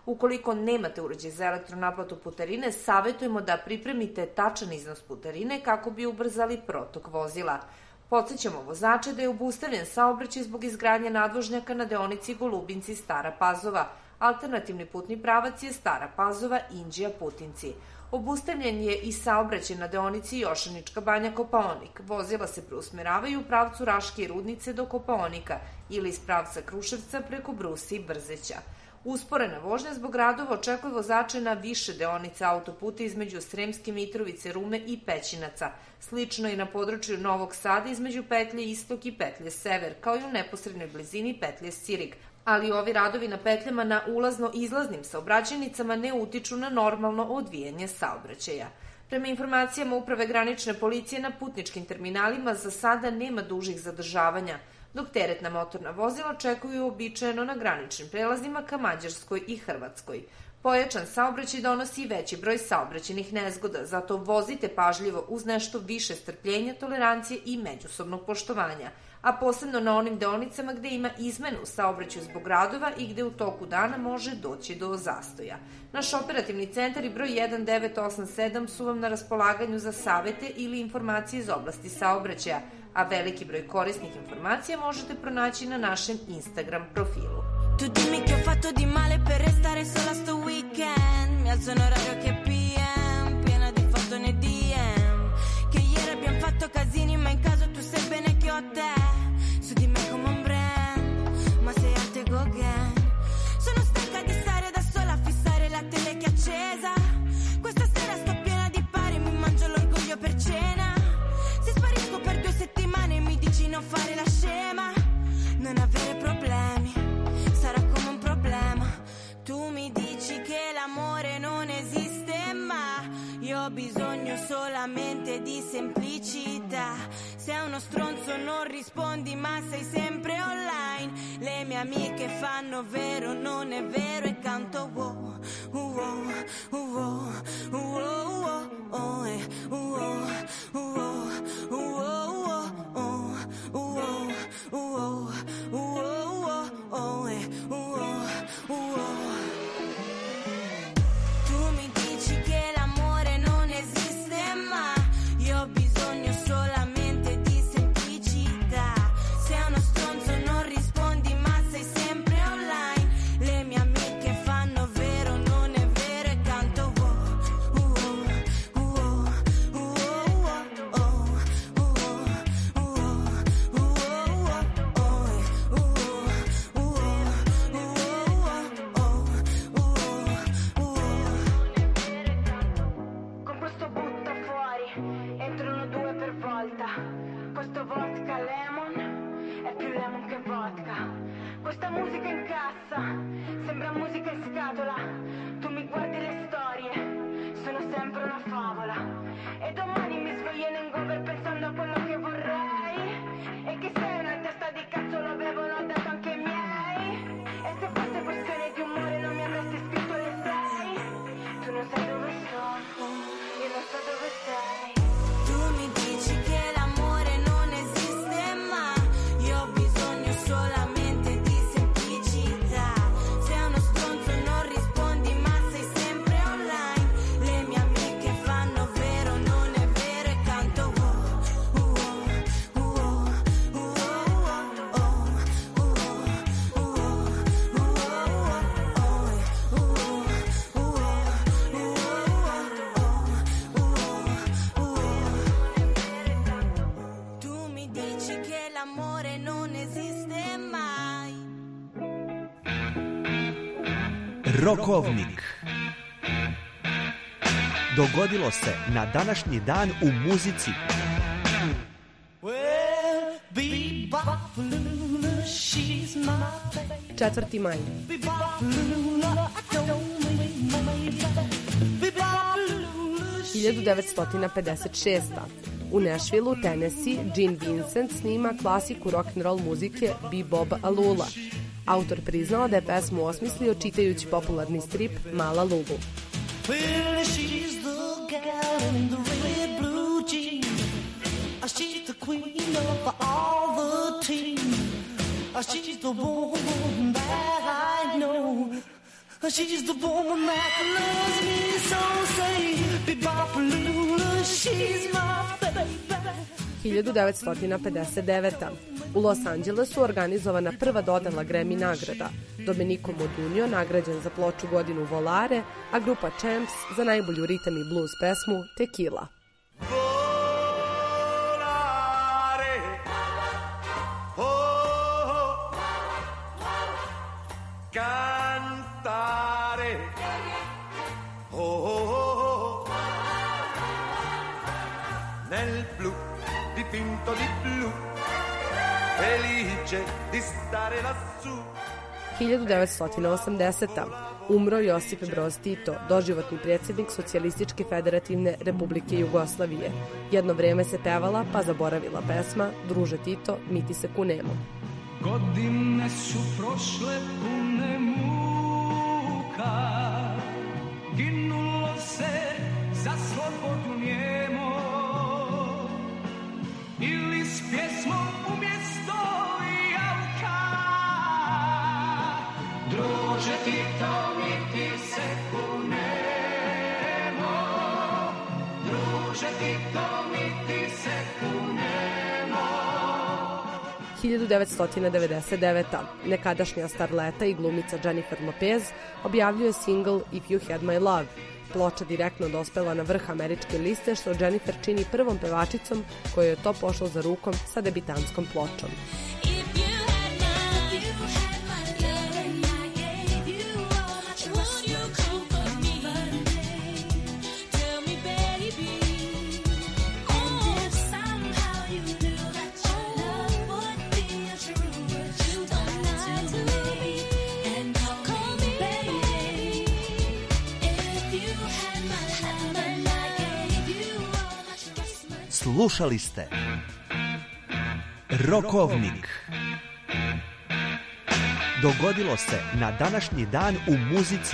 Ukoliko nemate uređaj za elektronaplatu putarine, savjetujemo da pripremite tačan iznos putarine kako bi ubrzali protok vozila. Podsećamo vozače da je obustavljen saobraćaj zbog izgradnje nadvožnjaka na deonici Golubinci-Stara Pazova. Alternativni putni pravac je Stara Pazova, Inđija-Putinci. Obustavljen je i saobraćaj na deonici Jošanička Banja-Kopaonik. Vozila se preusmeravaju u pravcu Raške i Rudnice do Kopaonika ili iz pravca Kruševca preko Bruse i Brzeća. Usporena vožnja zbog radova očekuje vozače na više deonice autoputa između Sremske Mitrovice, Rume i Pećinaca. Slično i na području Novog Sada između petlje Istok i petlje Sever, kao i u neposrednoj blizini petlje Sirig. Ali ovi radovi na petljama na ulazno-izlaznim saobraćajnicama ne utiču na normalno odvijanje saobraćaja. Prema informacijama Uprave granične policije na putničkim terminalima za sada nema dužih zadržavanja, dok teretna motorna vozila čekuju uobičajeno na graničnim prelazima ka Mađarskoj i Hrvatskoj. Pojačan saobraćaj donosi i veći broj saobraćajnih nezgoda, zato vozite pažljivo uz nešto više strpljenja, tolerancije i međusobnog poštovanja, a posebno na onim deonicama gde ima izmenu u saobraćaju zbog radova i gde u toku dana može doći do zastoja. Naš operativni centar i broj 1987 su vam na raspolaganju za savete ili informacije iz oblasti saobraćaja, a veliki broj korisnih informacija možete pronaći na našem Instagram profilu. Tu dimmi che ho fatto di male per restare sola sto weekend. Mi alzo in orario che PM, piena di foto nei DM. Che ieri abbiamo fatto casini, ma in caso tu sai bene che ho te. Su di me come un brand, ma sei arte go again. Sono stanca di stare da sola a fissare la tele che è accesa. Questa sera sto piena di pari, mi mangio l'orgoglio per cena. Se sparisco per 2 settimane mi dici non fare la scema, non avere problemi. Sarà come un problema. Tu mi dici che l'amore non esiste, ma io ho bisogno solamente di semplicità. Sei uno stronzo non rispondi, ma sei sempre online. Le mie amiche fanno vero, non è vero, e canto wow, wow, wow, wow, oh, wow, tu mi dici che l'amore non esiste, ma io ho bisogno solamente di semplicità. Sei uno stronzo non rispondi, ma sei sempre online. Le mie amiche fanno vero, non è vero, e canto questo vodka lemon è più lemon che vodka. Questa musica in cassa sembra musica in scatola. Tu mi guardi le storie, sono sempre una favola. E domani mi sveglio in hangover pensando a quello che vorrei. E che sei una testa di cazzo, lo avevano detto anche i miei. E se fosse questione di umore non mi avresti scritto alle 6. Tu non sai dove sono, io non so dove sei. Tu mi dici che l'amore non esiste, ma io ho bisogno solamente di semplicità. Sei uno stronzo non rispondi, ma sei sempre online. Le mie amiche fanno vero, non è vero, e canto l'amore non esiste mai. Rokovnik. Dogodilo se na današnji dan u muzici. 4. maj. 1956. U Nashvillu, Tennessee, Gene Vincent snima klasiku rock'n'roll muzike Bebob Alula. Autor priznao da je pesmu osmislio čitajući popularni strip Mala Lulu. Well, she's the gal in the red blue jeans. She's the queen of all the team. She's the woman that I know. She's the woman that loves me so, say, bebop-a-lula, she's my baby. 1959. U Los Angelesu organizovana prva dodela Grammy nagrada. Domenico Modugno nagrađen za ploču Godinu Volare, a grupa Champs za najbolju ritam i blues pesmu Tequila. Nel blu dipinto di blu, felice di stare lassù. 1980. Umro Josip Broz Tito, doživotni predsjednik Socijalističke federativne Republike Jugoslavije. Jedno vreme se pevala pa zaboravila pesma Druže Tito, mi ti se kunemo. Godine su prošle pune muka, ginulo se za slobodu njemo, ili s pjesmom umjesto javka. Druže Tito, mi ti se kunemo, druže Tito, mi ti se kunemo. 1999. Nekadašnja starleta i glumica Jennifer Lopez objavljuje single If You Had My Love. Ploča direktno dospela na vrh američke liste, što Jennifer čini prvom pevačicom kojoj je to pošlo za rukom sa debitantskom pločom. Slušali ste Rokovnik. Dogodilo se na današnji dan u muzici.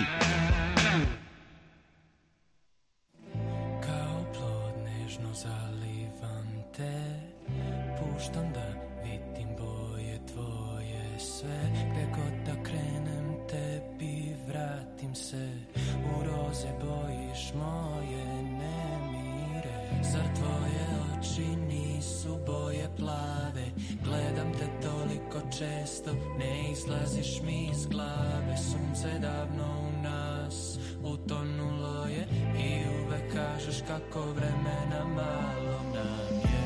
Kao plod nežno zalivam te, puštam da vidim boje tvoje sve. Gde god da krenem tebi vratim se, u roze bojiš moje nemire. Zar tvoje oči nisu boje plave? Gledam te toliko često, ne izlaziš mi iz glave. Sunce davno u nas utonulo je i uvek kažeš kako vremena malo nam je.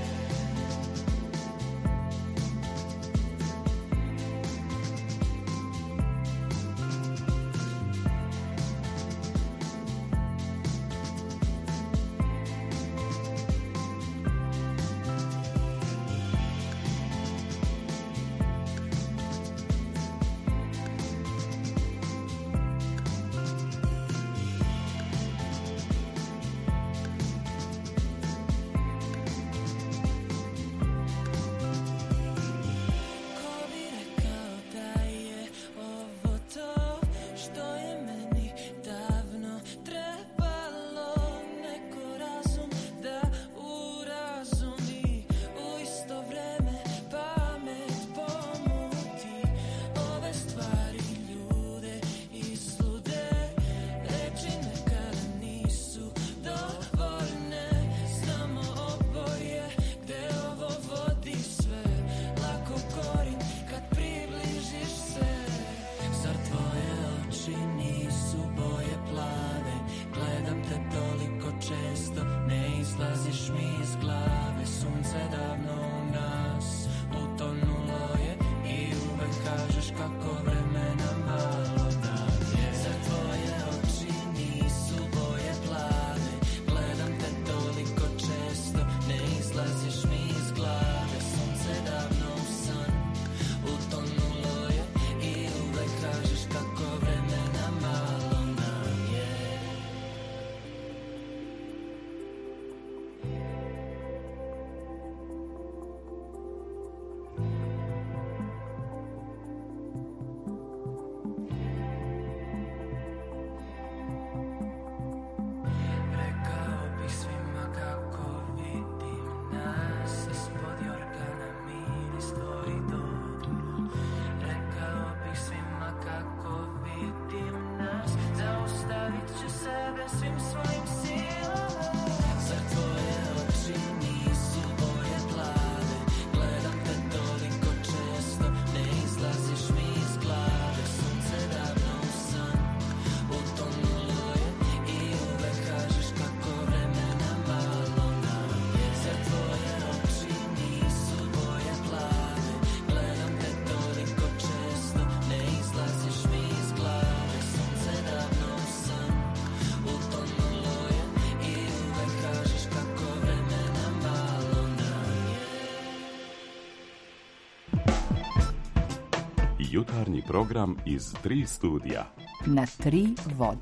Jutarnji program iz 3 studija. Na 3 vode.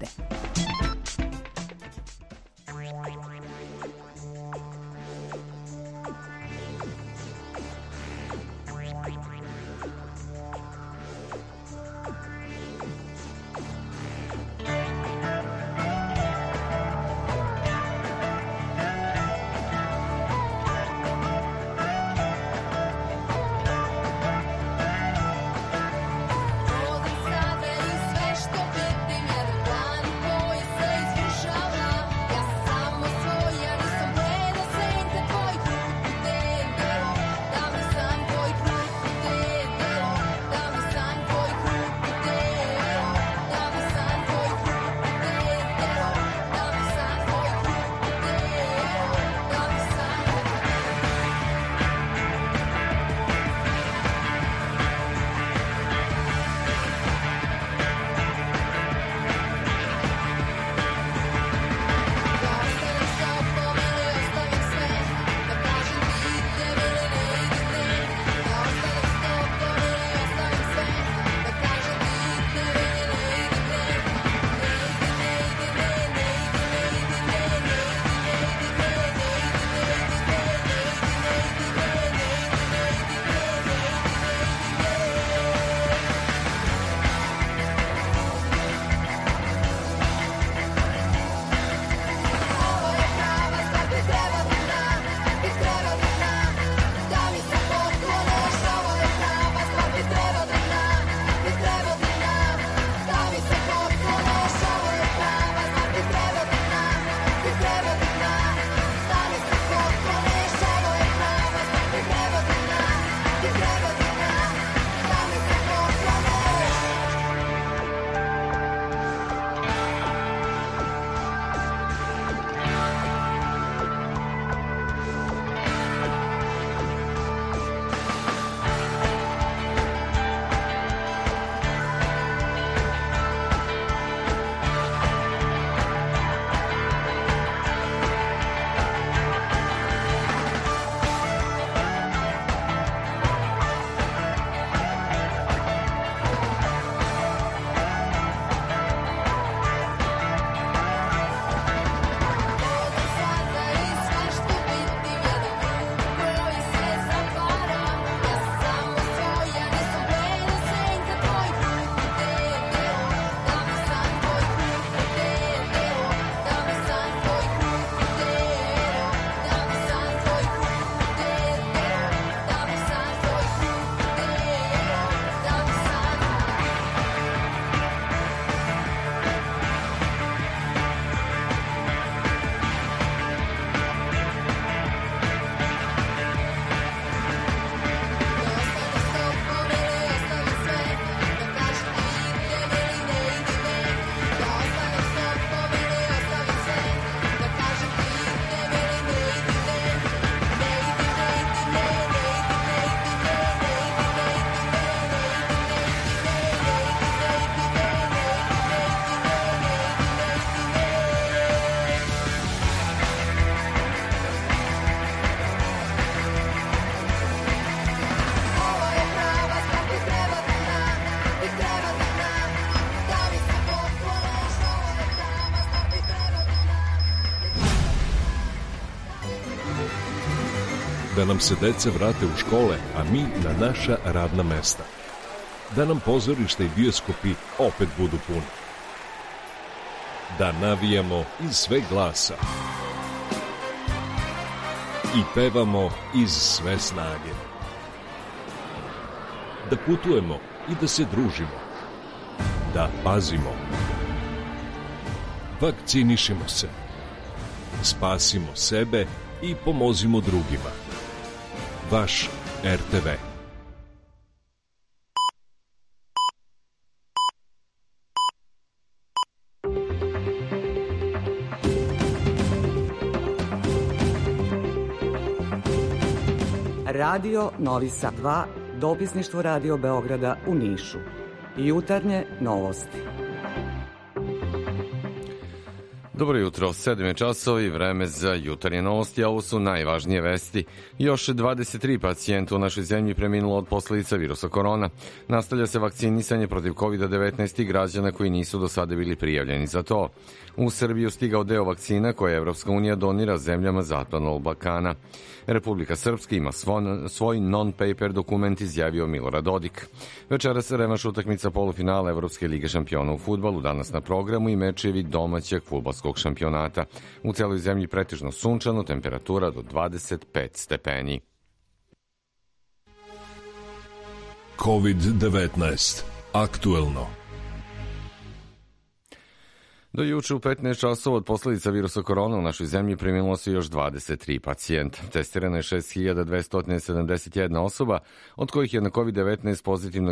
Da nam se deca vrate u škole, a mi na naša radna mesta. Da nam pozorište i bioskopi opet budu puni. Da navijamo iz sve glasa. I pevamo iz sve snage. Da putujemo i da se družimo. Da pazimo. Vakcinišimo se. Spasimo sebe i pomozimo drugima. Vaš RTV. Radio Novi Sad 2, dopisništvo Radio Beograda u Nišu. Jutarnje novosti. Dobro jutro, 7 časovi, vreme za jutarnje novosti, a ovo su najvažnije vesti. Još 23 pacijenta u našoj zemlji preminulo od posledica virusa korona. Nastavlja se vakcinisanje protiv COVID-19 i građana koji nisu do sada bili prijavljeni za to. U Srbiju stigao deo vakcina koje Evropska unija donira zemljama Zapadnog Balkana. Republika Srpska ima svoj non-paper dokument, izjavio Milorad Dodik. Večeras revanš utakmica polufinala Evropske lige šampiona u fudbalu, danas na programu i mečevi domaćeg fudbalskog šampionata. U celoj zemlji pretežno sunčano, temperatura do 25 stepeni. COVID-19. Aktuelno. Do juče u 15 časova od posledica virusa korona u našoj zemlji preminulo se još 23 pacijenta. Testirano je 6.271 osoba, od kojih je na COVID-19 pozitivno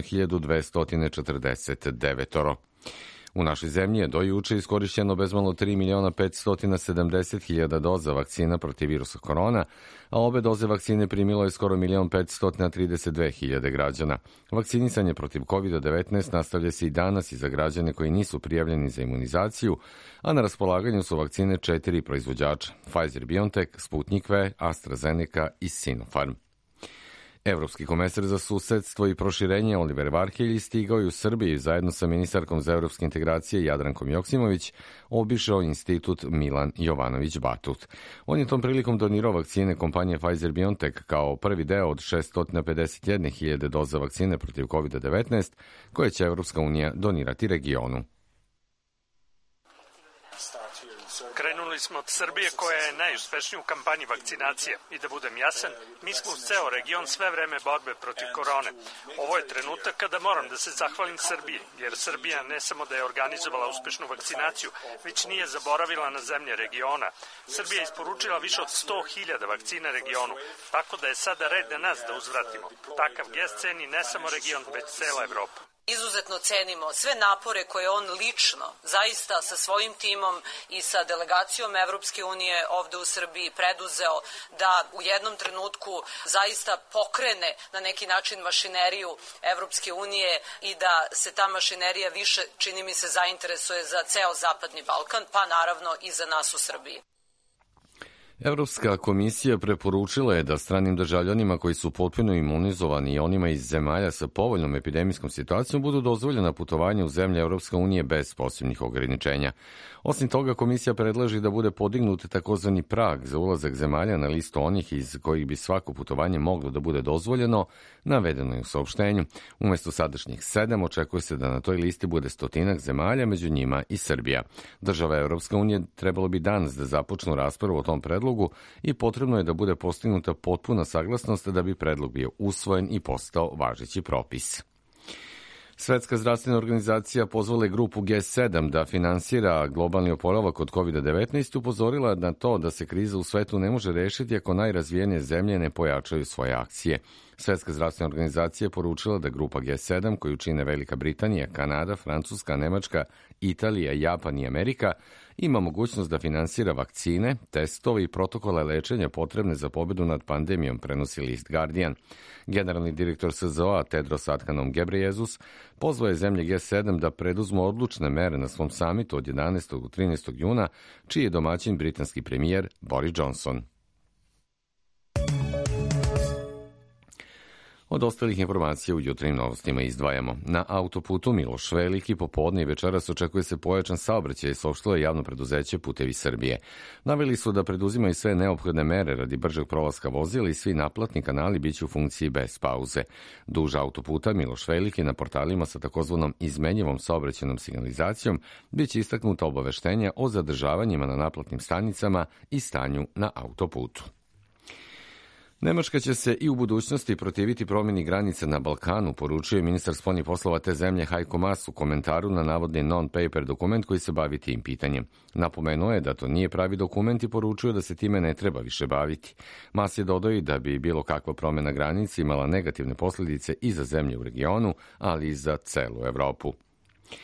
1.249. U našoj zemlji je do juče iskorišćeno bezmalo 3.570.000 doza vakcina protiv virusa korona, a obe doze vakcine primilo je skoro 1.532.000 građana. Vakcinisanje protiv COVID-19 nastavlja se i danas i za građane koji nisu prijavljeni za imunizaciju, a na raspolaganju su vakcine 4 proizvođača: Pfizer-BioNTech, Sputnik V, AstraZeneca i Sinopharm. Evropski komesar za susedstvo i proširenje Oliver Varhelj stigao je u Srbiji zajedno sa ministarkom za evropske integracije Jadrankom Joksimović obišao institut Milan Jovanović Batut. On je tom prilikom donirao vakcine kompanije Pfizer-BioNTech kao prvi deo od 651.000 doza vakcine protiv COVID-19 koje će Evropska unija donirati regionu. Krenuli smo od Srbije koja je najuspešnija u kampanji vakcinacije i da budem jasan, mi smo uz ceo region sve vreme borbe protiv korone. Ovo je trenutak kada moram da se zahvalim Srbiji, jer Srbija ne samo da je organizovala uspešnu vakcinaciju, već nije zaboravila na zemlje regiona. Srbija je isporučila više od 100.000 vakcina regionu, tako da je sada red na nas da uzvratimo. Takav gest ceni ne samo region, već cela Evropa. Izuzetno cenimo sve napore koje on lično, zaista sa svojim timom i sa delegacijom Evropske unije ovde u Srbiji preduzeo da u jednom trenutku zaista pokrene na neki način mašineriju Evropske unije i da se ta mašinerija više, čini mi se, zainteresuje za ceo Zapadni Balkan, pa naravno i za nas u Srbiji. Evropska komisija preporučila je da stranim državljanima koji su potpuno imunizovani i onima iz zemalja sa povoljnom epidemijskom situacijom budu dozvoljena putovanja u zemlje Evropske unije bez posebnih ograničenja. Osim toga, komisija predlaže da bude podignut takozvani prag za ulazak zemalja na listu onih iz kojih bi svako putovanje moglo da bude dozvoljeno, navedeno je u saopštenju. Umesto sadašnjih 7, očekuje se da na toj listi bude 100 zemalja, među njima i Srbija. Država Evropske unije trebalo bi danas da započnu raspravu o tom predlogu i potrebno je da bude postignuta potpuna saglasnost da bi predlog bio usvojen i postao važeći propis. Svetska zdravstvena organizacija pozvala je grupu G7 da finansira globalni oporavak od COVID-19 i upozorila na to da se kriza u svetu ne može rešiti ako najrazvijenije zemlje ne pojačaju svoje akcije. Svetska zdravstvena organizacija poručila da grupa G7, koju čine Velika Britanija, Kanada, Francuska, Nemačka, Italija, Japan i Amerika, ima mogućnost da finansira vakcine, testove i protokole lečenja potrebne za pobedu nad pandemijom, prenosi list Guardian. Generalni direktor SZO-a Tedros Adhanom Ghebreyesus pozvao je zemlje G7 da preduzmu odlučne mere na svom samitu od 11. do 13. juna, čiji je domaćin britanski premijer Boris Johnson. Od ostalih informacija u jutrim novostima izdvajamo. Na autoputu Miloš Veliki popodne i večeras očekuje se pojačan saobraćaj, saopštilo je javno preduzeće Putevi Srbije. Naveli su da preduzimaju sve neophodne mere radi bržeg prolaska vozila i svi naplatni kanali biće u funkciji bez pauze. Duž autoputa Miloš Veliki na portalima sa takozvanom izmenjivom saobraćajnom signalizacijom biće istaknuta obaveštenja o zadržavanjima na naplatnim stanicama i stanju na autoputu. Nemačka će se i u budućnosti protiviti promjeni granica na Balkanu, poručio je ministar spoljnih poslova te zemlje Heiko Maas u komentaru na navodni non-paper dokument koji se bavi tim pitanjem. Napomenuo je da to nije pravi dokument i poručio da se time ne treba više baviti. Maas je dodao i da bi bilo kakva promjena granice imala negativne posljedice i za zemlje u regionu, ali i za celu Evropu.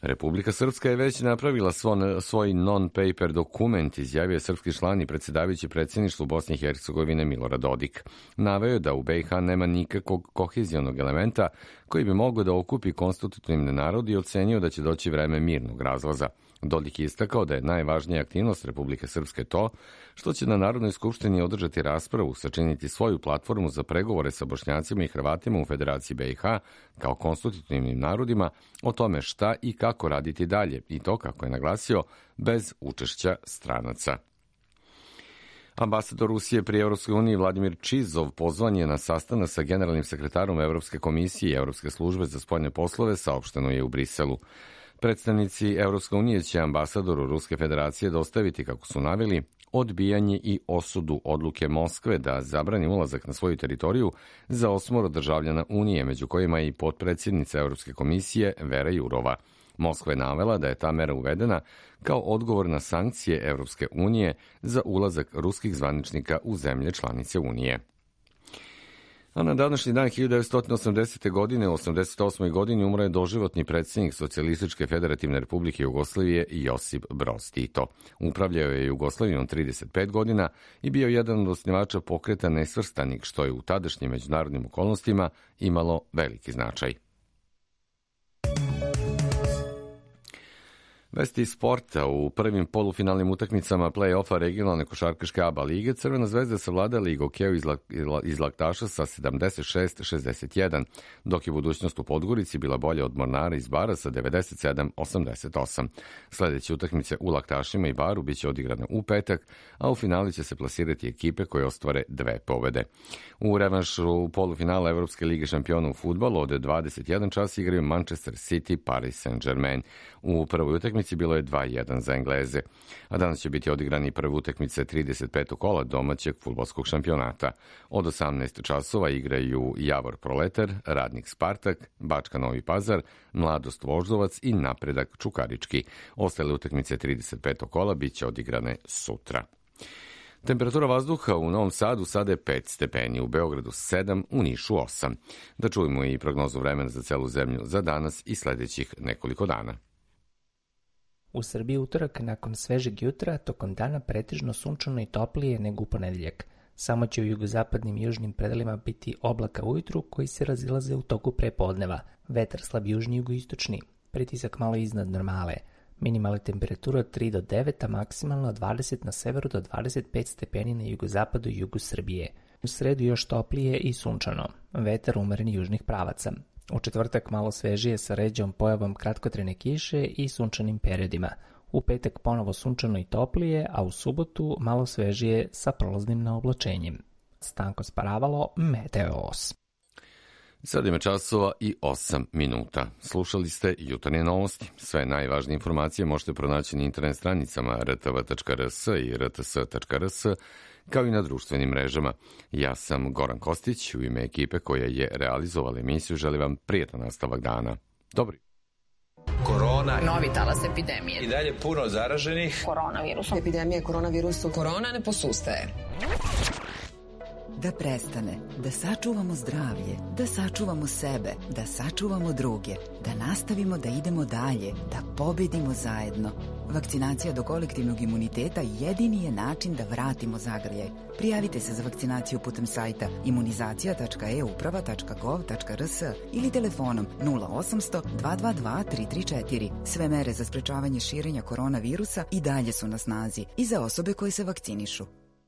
Republika Srpska je već napravila svoj non-paper dokument, izjavio je srpski član i predsjedavajući predsjedništvu Bosne i Hercegovine Milorad Dodik. Naveo je da u BiH nema nikakvog kohezionog elementa koji bi mogao da okupi konstitutivne narodi i ocenio da će doći vreme mirnog razlaza. Dodik je istakao da je najvažnija aktivnost Republike Srpske to što će na Narodnoj skupštini održati raspravu, sačiniti svoju platformu za pregovore sa Bošnjacima i Hrvatima u Federaciji BiH kao konstitutivnim narodima o tome šta i kako raditi dalje i to, kako je naglasio, bez učešća stranaca. Ambasador Rusije pri Evropskoj uniji Vladimir Čizov pozvan je na sastanak sa generalnim sekretarom Evropske komisije i Evropske službe za spoljne poslove, saopšteno je u Briselu. Predstavnici Evropske unije će ambasadoru Ruske federacije dostaviti, kako su naveli, odbijanje i osudu odluke Moskve da zabrani ulazak na svoju teritoriju za 8 državljana Unije, među kojima je i potpredsjednica Evropske komisije Vera Jurova. Moskva je navela da je ta mera uvedena kao odgovor na sankcije Evropske unije za ulazak ruskih zvaničnika u zemlje članice Unije. A na današnji dan 1980. godine, u 88. godini, umro je doživotni predsjednik Socijalističke federativne republike Jugoslavije Josip Broz Tito. Upravljao je Jugoslavijom 35 godina i bio jedan od osnivača pokreta Nesvrstanik, što je u tadašnjim međunarodnim okolnostima imalo veliki značaj. Vesti iz sporta. U prvim polufinalnim utakmicama play-offa regionalne košarkaške ABA lige Crvena zvezda savladala i Gokeju iz Laktaša sa 76-61, dok je budućnost u Podgorici bila bolja od Mornara iz Bara sa 97-88. Sledeće utakmice u Laktašima i Baru biće odigrane u petak, a u finali će se plasirati ekipe koje ostvare 2 pobede. U revanšu polufinala Evropske lige šampiona u fudbalu od 21 čas igraju Manchester City, Paris Saint-Germain. U prvoj utakmici bilo je 2-1 za Engleze, a danas će biti odigrani prve utakmice 35. kola domaćeg fudbalskog šampionata. Od 18 časova igraju Javor Proletar, Radnik Spartak, Bačka Novi Pazar, Mladost Voždovac i Napredak Čukarički. Ostale utakmice 35. kola bit će odigrane sutra. Temperatura vazduha u Novom Sadu sada je 5 stepeni, u Beogradu 7, u Nišu 8. Da čujemo i prognozu vremena za celu zemlju za danas i sledećih nekoliko dana. U Srbiji utorak nakon svežeg jutra tokom dana pretežno sunčano i toplije nego u ponedeljak. Samo će u jugozapadnim i južnim predelima biti oblaka ujutru koji se razilaze u toku prepodneva. Vetar slab južni jugoistočni, pritisak malo iznad normale. Minimalna temperatura od 3 do 9, a maksimalno od 20 na severu do 25 stepeni na jugozapadu i jugu Srbije. U sredu još toplije i sunčano. Vetar umeren južnih pravaca. U četvrtak malo svežije sa ređom pojavom kratkotrajne kiše i sunčanim periodima. U petak ponovo sunčano i toplije, a u subotu malo svežije sa prolaznim naoblačenjem. Stanko Sparavalo, Meteos. Sad ima časova i 8 minuta. Slušali ste jutarnje novosti. Sve najvažnije informacije možete pronaći na internet stranicama rtv.rs i rts.rs, kao i na društvenim mrežama. Ja sam Goran Kostić, u ime ekipe koja je realizovala emisiju želim vam prijetan nastavak dana. Dobri. Korona. Novi talas epidemije. I dalje puno zaraženih. Koronavirusom. Epidemija koronavirusom. Korona ne posustaje. Da prestane, da sačuvamo zdravlje, da sačuvamo sebe, da sačuvamo druge, da nastavimo da idemo dalje, da pobedimo zajedno. Vakcinacija do kolektivnog imuniteta jedini je način da vratimo zagrljaj. Prijavite se za vakcinaciju putem sajta imunizacija.euprava.gov.rs ili telefonom 0800 222 334. Sve mere za sprečavanje širenja koronavirusa i dalje su na snazi i za osobe koje se vakcinišu.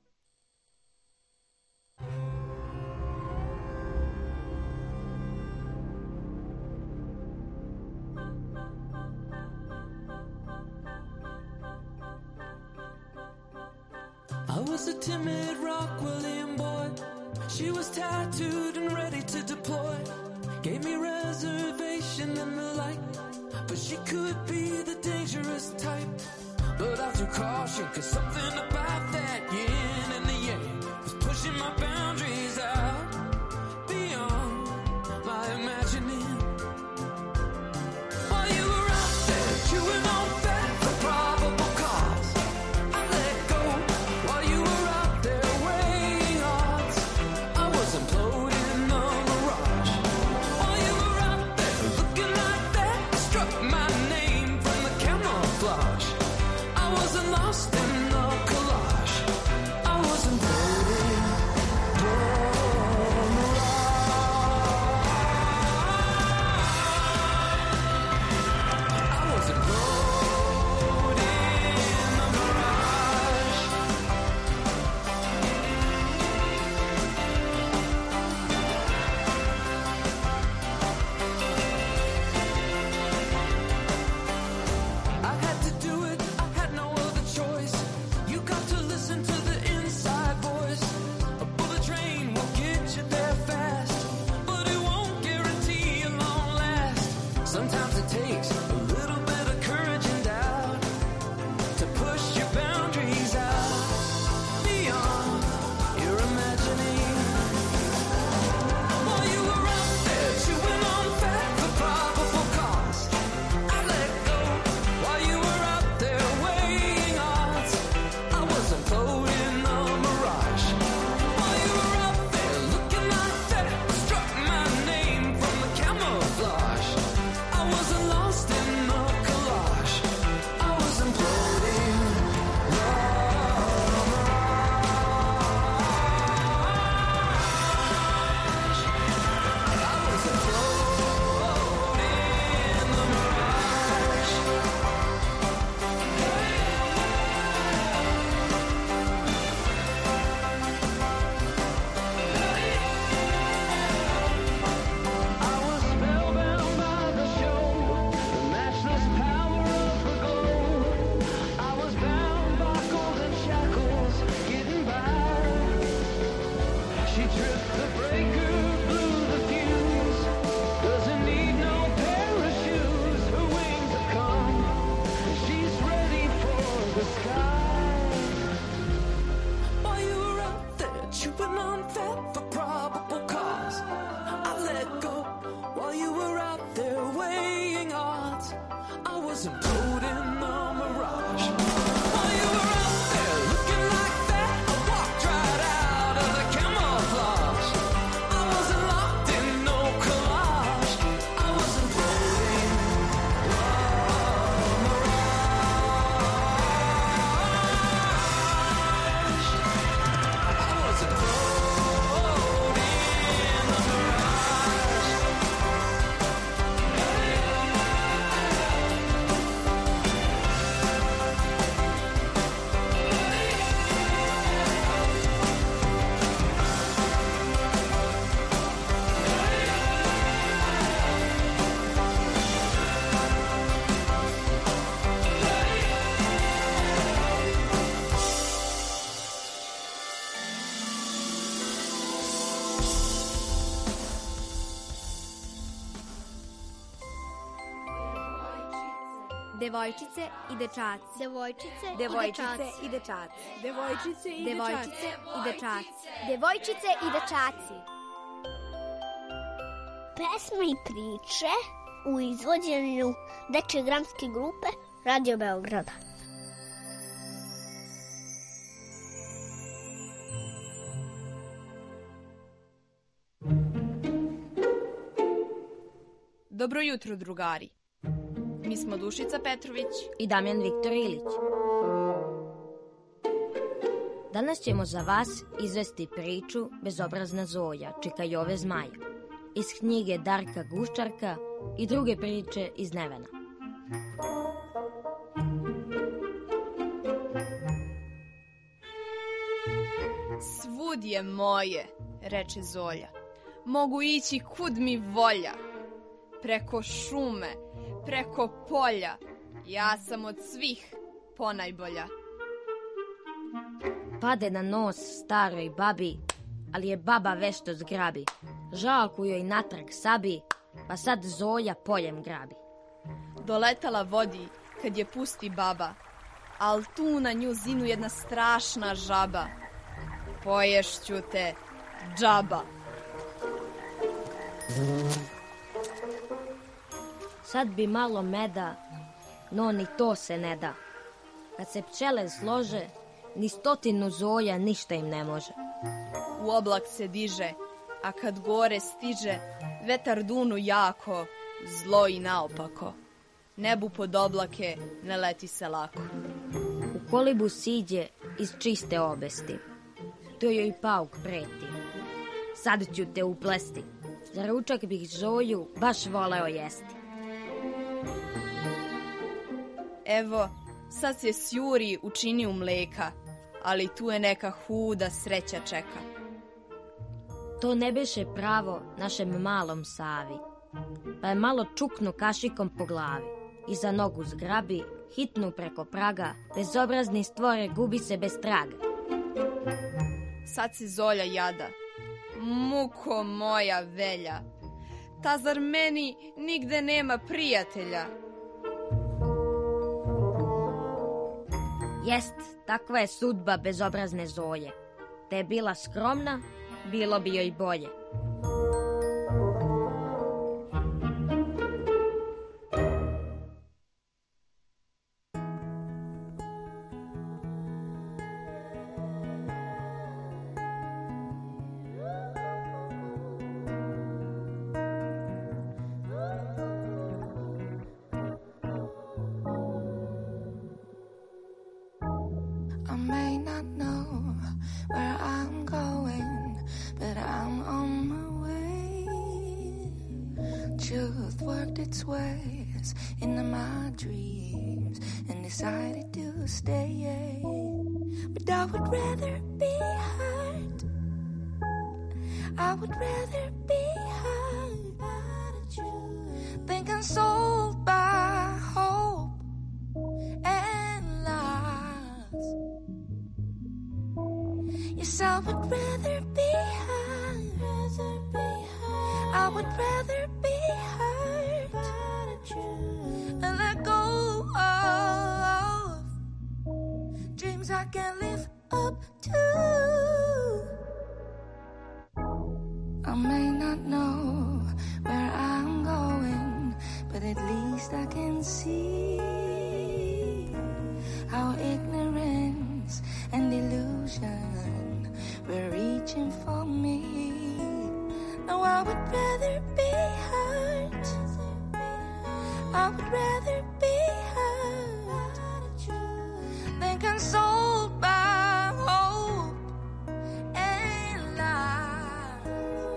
I was a timid Rockwellian boy. She was tattooed and ready to deploy. Gave me reservation in the light, but she could be the dangerous type. But I took caution, cause something about that yin and the yang was pushing my boundaries out beyond my imagining. While you were out there chewing on fat for probable cause, I let go. While you were out there weighing odds, I was imploding the mirage. While you were out there looking like that, struck my name wasn't rode in the mirage. While you were out there looking like that, I walked right out of the camouflage. I wasn't locked in no collage. I wasn't rode in the mirage. I wasn't rode in the mirage. Devojčice i dečaci. Devojčice i dečaci. Devojčice i dečaci. Devojčice i dečaci. Pesme i priče u izvođenju dečje dramske grupe Radio Beograda. Dobro jutro, drugari. Mi smo Dušica Petrović i Damjan Viktor Ilić. Danas ćemo za vas izvesti priču Bezobrazna Zoja, čika Jove Zmaja, iz knjige Darka Guščarka i druge priče iz Nevena. Svud je moje, reče Zolja. Mogu ići kud mi volja. Preko šume, preko polja, ja sam od svih ponajbolja. Pade na nos staroj babi, ali je baba vešto zgrabi. Žalku joj natrag sabi, pa sad Zoja poljem grabi. Doletala vodi kad je pusti baba, al tu na nju zinu jedna strašna žaba. Poješću te, džaba. Sad bi malo meda, no ni to se ne da. Kad se pčele slože, ni 100 zoja ništa im ne može. U oblak se diže, a kad gore stiže, vetar dunu jako, zlo i naopako. Nebu pod oblake ne leti se lako. U kolibu siđe iz čiste obesti, to joj pauk preti. Sad ću te uplesti, za ručak bih Zoju baš voleo jesti. Evo, sad se sjuri u činiju mleka, ali tu je neka huda sreća čeka. To ne beše pravo našem malom Savi, pa je malo čuknu kašikom po glavi i za nogu zgrabi, hitnu preko praga, bezobrazni stvore gubi se bez traga. Sad se Zolja jada, muko moja velja, ta zar meni nigde nema prijatelja? Jest, takva je sudba bezobrazne Zoje. Da je bila skromna, bilo bi joj bolje. least I can see how ignorance and illusion were reaching for me. No, I would rather be hurt. I would rather be hurt than consoled by hope and lies.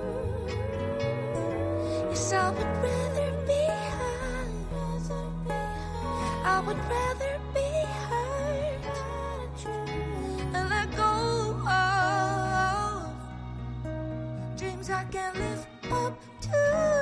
Yes, I would rather be hurt. I would rather be hurt and let go of dreams I can't live up to.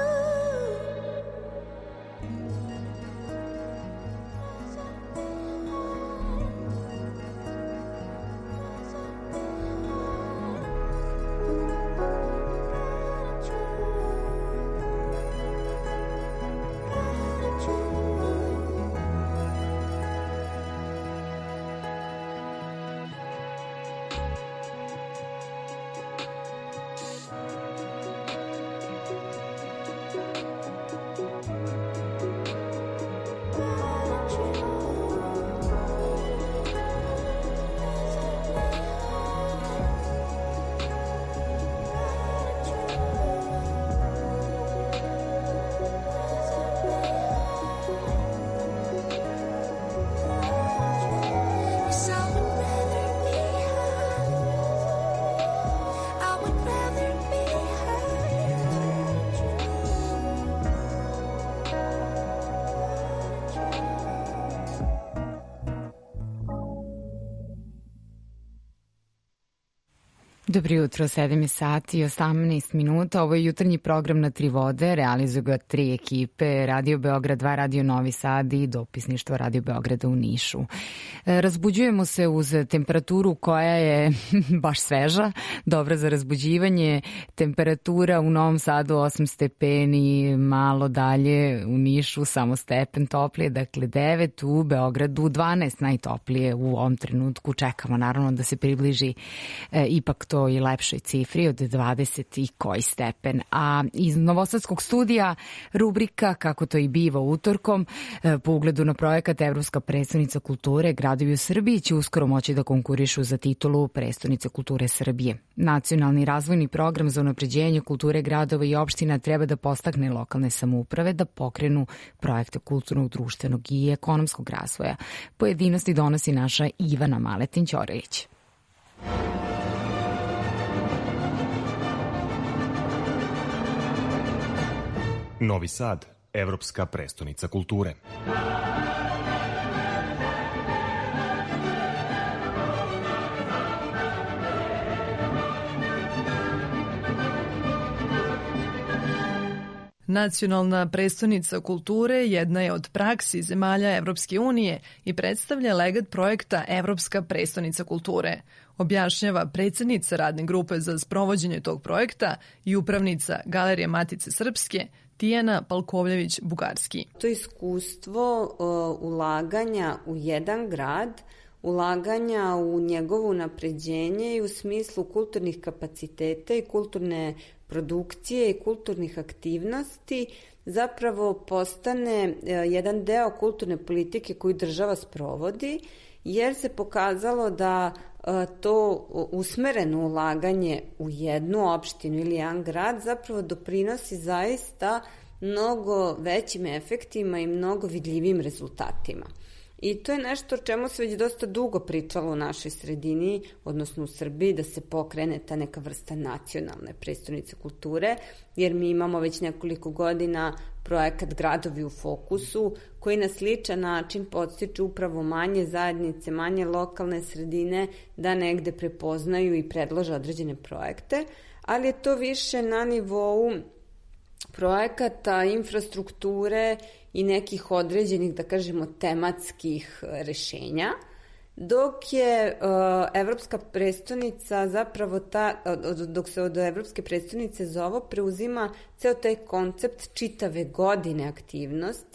Dobro jutro, 7 sati i 18 minuta. Ovo je jutarnji program na Tri vode, realizuju ga 3 ekipe, Radio Beograd 2, Radio Novi Sad i dopisništvo Radio Beograda u Nišu. Razbuđujemo se uz temperaturu koja je baš sveža, dobra za razbuđivanje. Temperatura u Novom Sadu 8 stepeni, malo dalje u Nišu samo stepen toplije, dakle 9, u Beogradu 12 najtoplije u ovom trenutku. Čekamo naravno da se približi ipak to i lepšoj cifri od 20 i koji stepen. A iz Novosadskog studija rubrika, kako to i biva utorkom, po ugledu na projekat Evropska prestonica kulture, gradovi u Srbiji će uskoro moći da konkurišu za titulu prestonice kulture Srbije. Nacionalni razvojni program za unapređenje kulture gradova i opština treba da podstakne lokalne samouprave da pokrenu projekte kulturnog, društvenog i ekonomskog razvoja. Pojedinosti donosi naša Ivana Maletin-Ćorović. Novi Sad, Evropska prestonica kulture. Nacionalna prestonica kulture jedna je od praksi zemalja Evropske unije i predstavlja legat projekta Evropska prestonica kulture. Objašnjava predsjednica radne grupe za sprovođenje tog projekta i upravnica Galerije Matice Srpske Tijana Palkovljević-Bugarski. To iskustvo ulaganja u jedan grad, ulaganja u njegovo unapređenje i u smislu kulturnih kapaciteta i kulturne produkcije i kulturnih aktivnosti zapravo postane jedan deo kulturne politike koju država sprovodi, jer se pokazalo da to usmereno ulaganje u jednu opštinu ili jedan grad zapravo doprinosi zaista mnogo većim efektima i mnogo vidljivim rezultatima. I to je nešto o čemu se već dosta dugo pričalo u našoj sredini, odnosno u Srbiji, da se pokrene ta neka vrsta nacionalne prestonice kulture, jer mi imamo već nekoliko godina projekat Gradovi u fokusu, koji na sličan način podstiče upravo manje zajednice, manje lokalne sredine da negde prepoznaju i predlože određene projekte, ali je to više na nivou projekata, infrastrukture i nekih određenih, da kažemo, tematskih rešenja, dok je Evropska prestonica zapravo dok se od Evropske prestonice za ovo preuzima ceo taj koncept čitave godine aktivnosti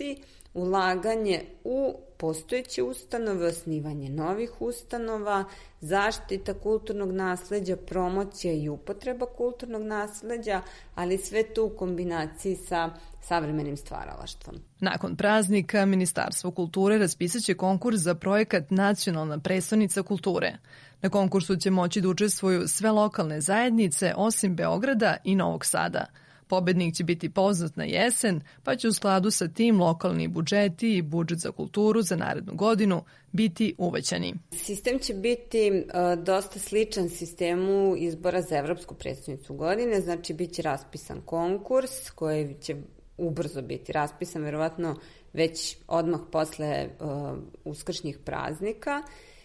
ulaganje u postojeće ustanove, osnivanje novih ustanova, zaštita kulturnog nasleđa, promocija i upotreba kulturnog nasleđa, ali sve to u kombinaciji sa savremenim stvaralaštvom. Nakon praznika, Ministarstvo kulture raspisaće konkurs za projekat Nacionalna prestonica kulture. Na konkursu će moći da učestvuju sve lokalne zajednice osim Beograda i Novog Sada. Pobednik će biti poznat na jesen, pa će u skladu sa tim lokalni budžeti i budžet za kulturu za narednu godinu biti uvećani. Sistem će biti dosta sličan sistemu izbora za Evropsku prestonicu godine, znači bit će raspisan konkurs koji će ubrzo biti raspisan, verovatno već odmah posle uskršnjih praznika.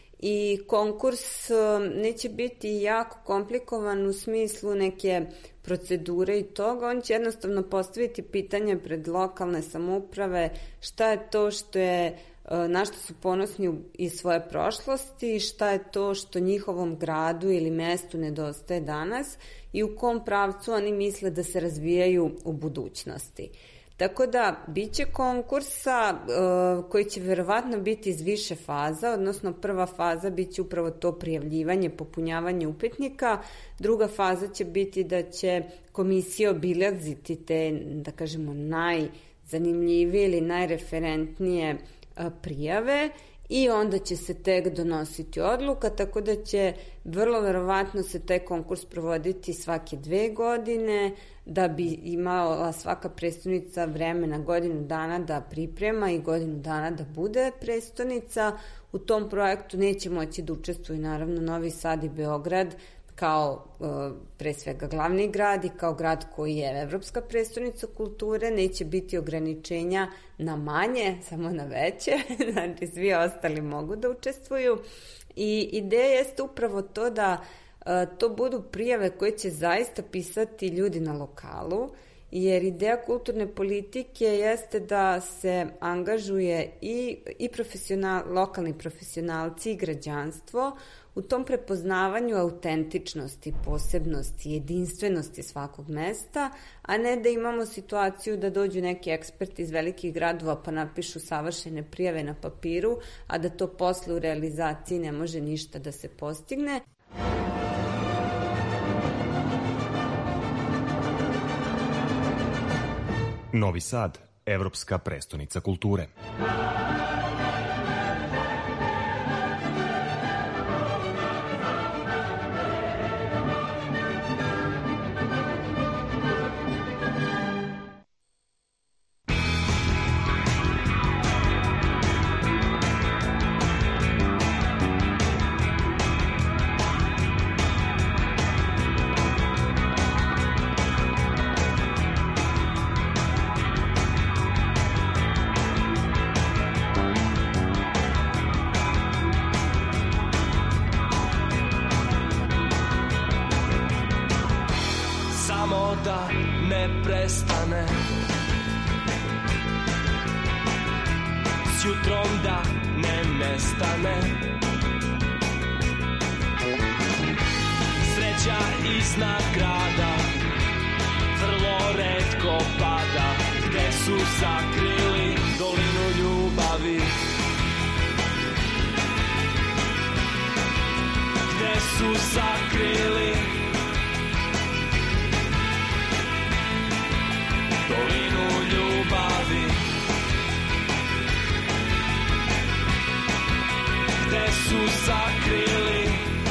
I konkurs neće biti jako komplikovan u smislu neke procedure i toga, on će jednostavno postaviti pitanje pred lokalne samouprave šta je to što je, na što su ponosni iz svoje prošlosti, šta je to što njihovom gradu ili mestu nedostaje danas i u kom pravcu oni misle da se razvijaju u budućnosti. Tako da, bit će konkursa koji će verovatno biti iz više faza, odnosno prva faza bit će upravo to prijavljivanje, popunjavanje upitnika, druga faza će biti da će komisija obilaziti te, da kažemo, najzanimljivije ili najreferentnije prijave i onda će se tek donositi odluka, tako da će vrlo verovatno se taj konkurs provoditi svake 2 godine, da bi imala svaka prestonica vremena godinu dana da priprema i godinu dana da bude prestonica. U tom projektu neće moći da učestvuju naravno Novi Sad i Beograd kao pre svega glavni grad i kao grad koji je Evropska prestonica kulture, neće biti ograničenja na manje, samo na veće, znači svi ostali mogu da učestvuju. I ideja jeste upravo to da to budu prijave koje će zaista pisati ljudi na lokalu, jer ideja kulturne politike jeste da se angažuje i lokalni profesionalci i građanstvo u tom prepoznavanju autentičnosti, posebnosti, jedinstvenosti svakog mesta, a ne da imamo situaciju da dođu neki eksperti iz velikih gradova pa napišu savršene prijave na papiru, a da to posle u realizaciji ne može ništa da se postigne. Novi Sad, Evropska prestonica kulture. Da ne prestane, s jutrom da ne nestane, sreća iznad grada vrlo retko pada, gde su sakrili dolinu ljubavi, gde su sakrili dolinu ljubavi, gde su sakrili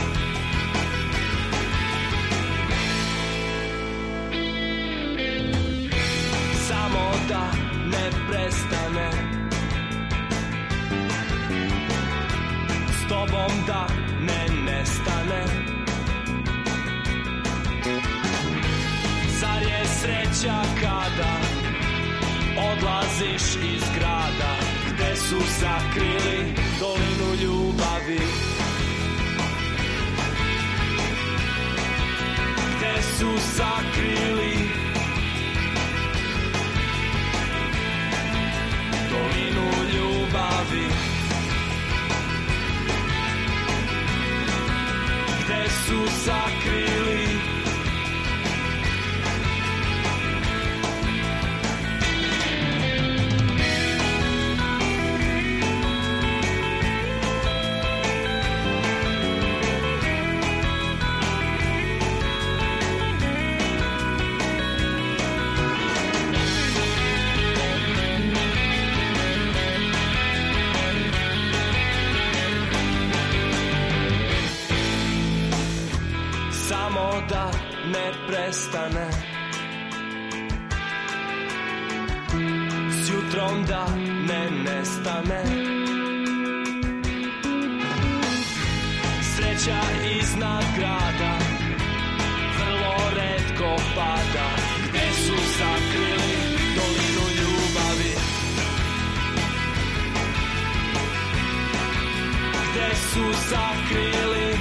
samo da ne prestane, s tobom da ne nestane. Zar je sreća kada odlaziš iz grada, gde su sakrili dolinu ljubavi, gde su sakrili dolinu ljubavi, gde su sakrili prestane, s jutrom da ne nestane. Sreća iznad grada vrlo retko pada. Gde su sakrili dolinu ljubavi? Gde su sakrili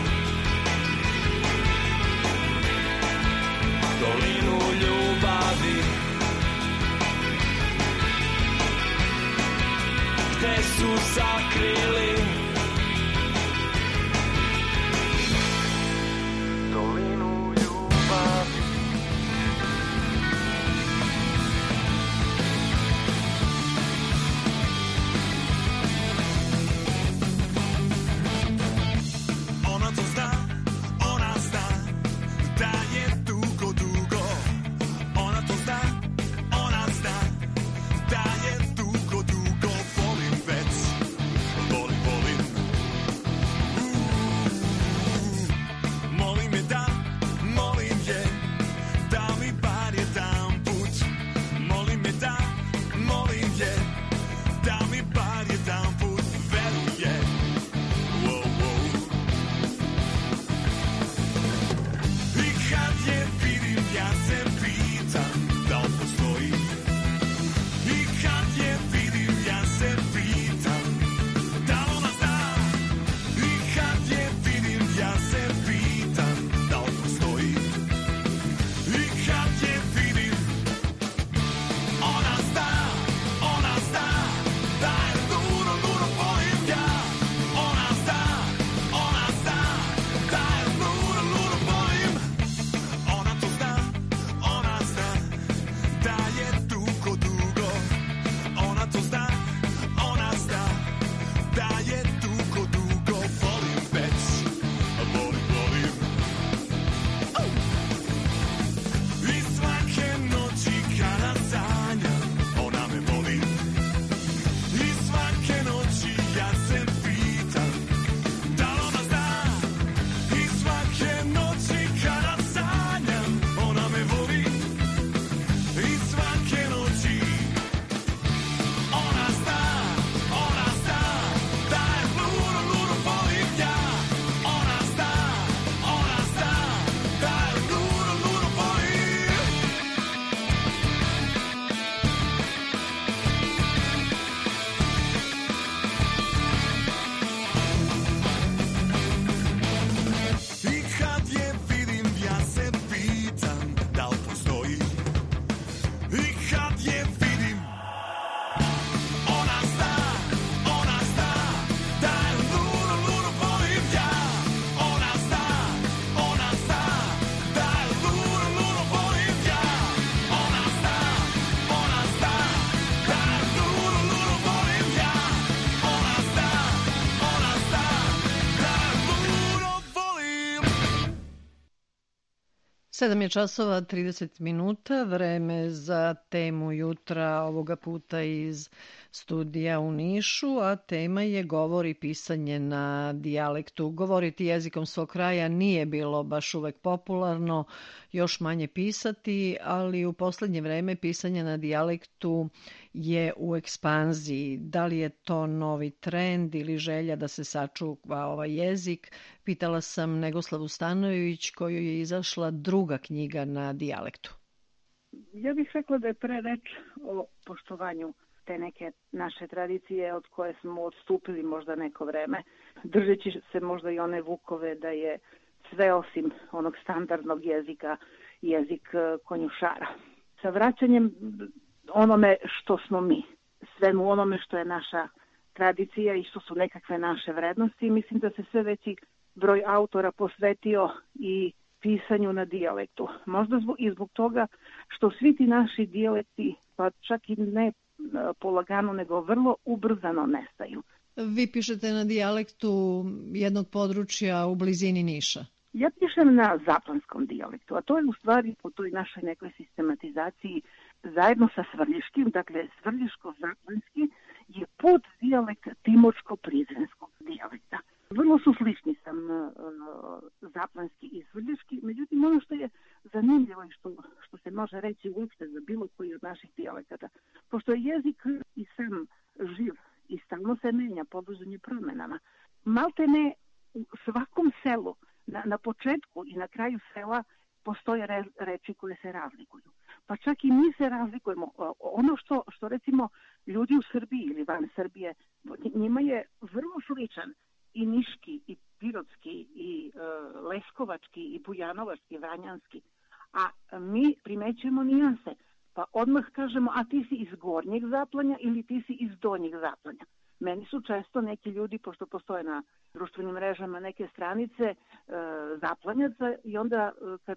dolinu ljubavi? Gde su sakrili dolinu ljubavi? Ona to zna, ona zna da je dugo, dugo. Ona to zna, ona zna da je dugo, dugo. Volim već, volim, volim. Molim je da, molim je da mi bar jedan put. Molim je da, molim je da mi bar jedan put veruje. Wow, wow. I kad je vidim ja se pitam da li postoji. I kad je vidim ja se pitam da li ona zna. I kad je vidim ja se pitam da li postoji. I kad je vidim ona zna da je ludo, ludo volim ja. Ona zna da je ludo, ludo volim. Ona to zna da je dugo, dugo. Ona to zna da je dugo, dugo. Volim već, volim, volim. I svake noći kada sanjam, ona me voli. I svake noći ja se pitam da li ona zna. I svake noći kada sanjam, ona me voli. I svake noći ona zna da je ludo, ludo volim ja. Ona zna da je ludo, ludo volim. I kad je vidim ja se pitam da li postoji. I kad je vidim ona zna da je ludo, ludo volim ja. Ona zna da je ludo, ludo volim ja. Ona zna da je ludo, ludo volim ja. Ona zna da je ludo volim. 7 je časova 30 minuta, vreme za temu jutra, ovoga puta iz studija u Nišu, a tema je govor i pisanje na dijalektu. Govoriti jezikom svog kraja nije bilo baš uvek popularno, još manje pisati, ali u poslednje vreme pisanje na dijalektu je u ekspanziji. Da li je to novi trend ili želja da se sačuva ovaj jezik? Pitala sam Negoslavu Stanojević, kojoj je izašla druga knjiga na dijalektu. Ja bih rekla da je pre reč o poštovanju te neke naše tradicije od koje smo odstupili možda neko vreme, držeći se možda i one vukove da je sve osim onog standardnog jezika, jezik konjušara. Sa vraćanjem onome što smo mi, svemu onome što je naša tradicija i što su nekakve naše vrednosti, mislim da se sve veći broj autora posvetio i pisanju na dijalektu. Možda i zbog toga što svi ti naši dijalekti, pa čak i ne polagano, nego vrlo ubrzano nestaju. Vi pišete na dijalektu jednog područja u blizini Niša. Ja pišem na zaplanskom dijalektu, a to je u stvari po toj našoj nekoj sistematizaciji zajedno sa svrljiškim, dakle svrljiško-zaplanski je pod dijalekt timočko-prizrenskog dijalekta. Vrlo su slični sam zaplanski i svrljiški, međutim ono što je zanimljivo i što se može reći uopšte za bilo koji od naših dijalekata. Pošto je jezik i sam živ i stalno se menja, podložen je promenama. Malte ne u svakom selu, na početku i na kraju sela postoje reči koje se razlikuju. Pa čak i mi se razlikujemo. Ono što recimo ljudi u Srbiji ili van Srbije, njima je vrlo sličan i niški, i pirotski, i leskovački, i bujanovački, vranjanski. A mi primećujemo nijanse. Pa odmah kažemo, a ti si iz gornjeg Zaplanja ili ti si iz donjeg Zaplanja. Meni su često neki ljudi, pošto postoje na društvenim mrežama neke stranice Zaplanjaca, i onda kad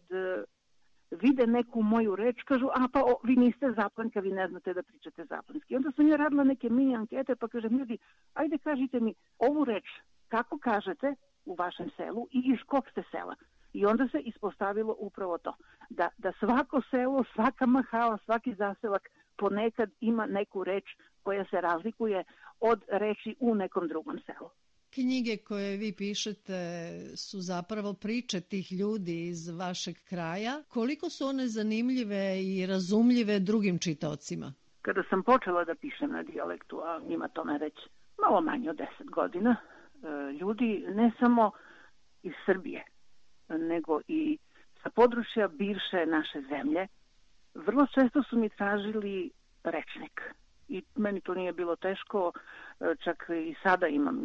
vide neku moju reč, kažu, vi niste Zaplanjka, vi ne znate da pričate zaplanjski. I onda sam ja radila neke mini ankete, pa kažem, ljudi, ajde kažite mi ovu reč, kako kažete u vašem selu i iz kog ste sela? I onda se ispostavilo upravo to, da svako selo, svaka mahala, svaki zaselak ponekad ima neku reč koja se razlikuje od reči u nekom drugom selu. Knjige koje vi pišete su zapravo priče tih ljudi iz vašeg kraja. Koliko su one zanimljive i razumljive drugim čitaocima? Kada sam počela da pišem na dijalektu, a ima tome već malo manje od 10 godina, ljudi ne samo iz Srbije, nego i sa područja bivše naše zemlje, vrlo često su mi tražili rečnik. I meni to nije bilo teško, čak i sada imam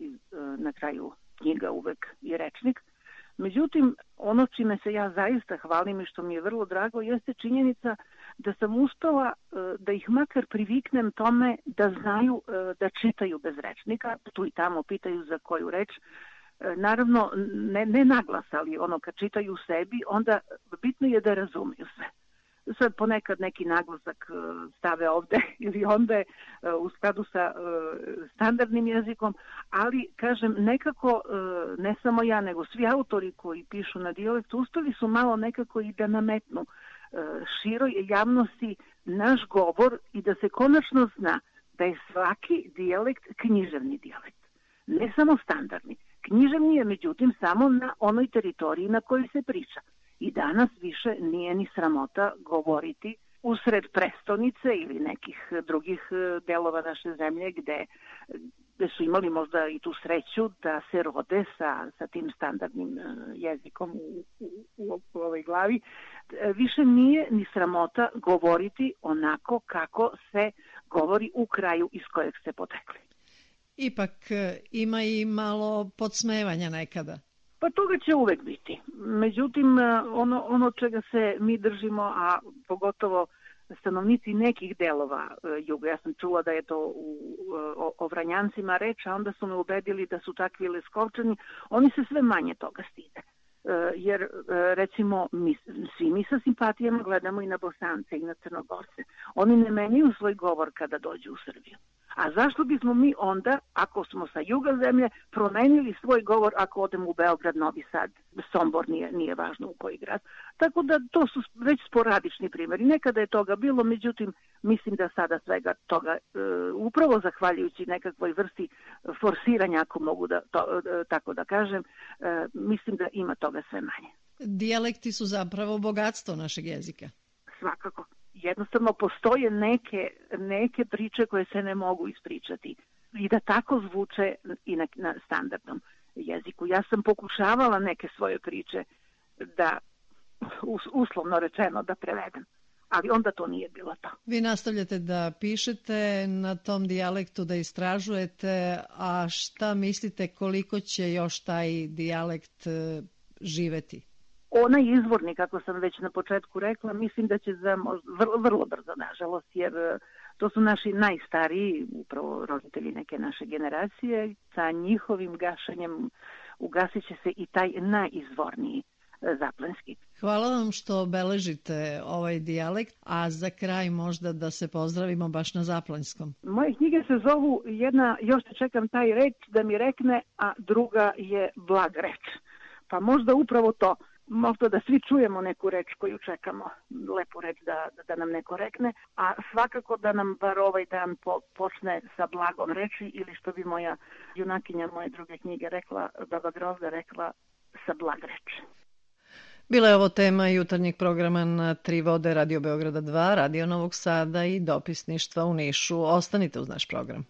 na kraju knjiga uvek i rečnik. Međutim, ono čime se ja zaista hvalim i što mi je vrlo drago jeste činjenica da sam uspela da ih makar priviknem tome da znaju da čitaju bez rečnika, tu i tamo pitaju za koju reč. Naravno, ne naglas, ali kad čitaju u sebi, onda bitno je da razumiju sve. Sad ponekad neki naglasak stave ovde ili onde u skladu sa standardnim jezikom, ali kažem nekako ne samo ja nego svi autori koji pišu na dijalektu uspeli su malo nekako i da nametnu široj javnosti naš govor i da se konačno zna da je svaki dijalekt književni dijalekt, ne samo standardni. Književni je međutim samo na onoj teritoriji na kojoj se priča. I danas više nije ni sramota govoriti usred prestonice ili nekih drugih delova naše zemlje gde su imali možda i tu sreću da se rode sa tim standardnim jezikom u ovoj glavi. Više nije ni sramota govoriti onako kako se govori u kraju iz kojeg ste potekli. Ipak ima i malo podsmevanja nekada. Pa toga će uvek biti. Međutim, ono čega se mi držimo, a pogotovo stanovnici nekih delova juga, ja sam čula da je to o Vranjancima reč, a onda su me ubedili da su takvi Leskovčani, oni se sve manje toga stide. Jer recimo svi mi sa simpatijama gledamo i na Bosance i na Crnogorce. Oni ne menjaju svoj govor kada dođu u Srbiju. A zašto bismo mi onda, ako smo sa juga zemlje, promenili svoj govor ako odemo u Beograd, Novi Sad, Sombor, nije važno u koji grad. Tako da to su već sporadični primjeri. Nekada je toga bilo, međutim, mislim da sada svega toga, upravo zahvaljujući nekakvoj vrsti forsiranja, ako mogu tako da kažem, mislim da ima toga sve manje. Dijalekti su zapravo bogatstvo našeg jezika. Svakako. Jednostavno postoje neke priče koje se ne mogu ispričati i da tako zvuče i na standardnom jeziku. Ja sam pokušavala neke svoje priče da, uslovno rečeno, da prevedem, ali onda to nije bilo to. Vi nastavljate da pišete na tom dijalektu, da istražujete, a šta mislite koliko će još taj dijalekt živeti? Onaj izvorni, kako sam već na početku rekla, mislim da će vrlo brzo, nažalost, jer to su naši najstariji, upravo roditelji neke naše generacije. Sa njihovim gašenjem ugasit će se i taj najizvorniji zaplanjski. Hvala vam što obeležite ovaj dijalekt, a za kraj možda da se pozdravimo baš na zaplanjskom. Moje knjige se zovu jedna, još čekam taj reč da mi rekne, a druga je blag reč. Pa možda upravo to. Možda da svi čujemo neku reč koju čekamo, lepu reč da nam neko rekne, a svakako da nam bar ovaj dan počne sa blagom reči ili što bi moja junakinja moje druge knjige rekla, Baba Grozda rekla, sa blag reč. Bila je ovo tema jutarnjeg programa na Tri vode Radio Beograda 2, Radio Novog Sada i dopisništva u Nišu. Ostanite uz naš program.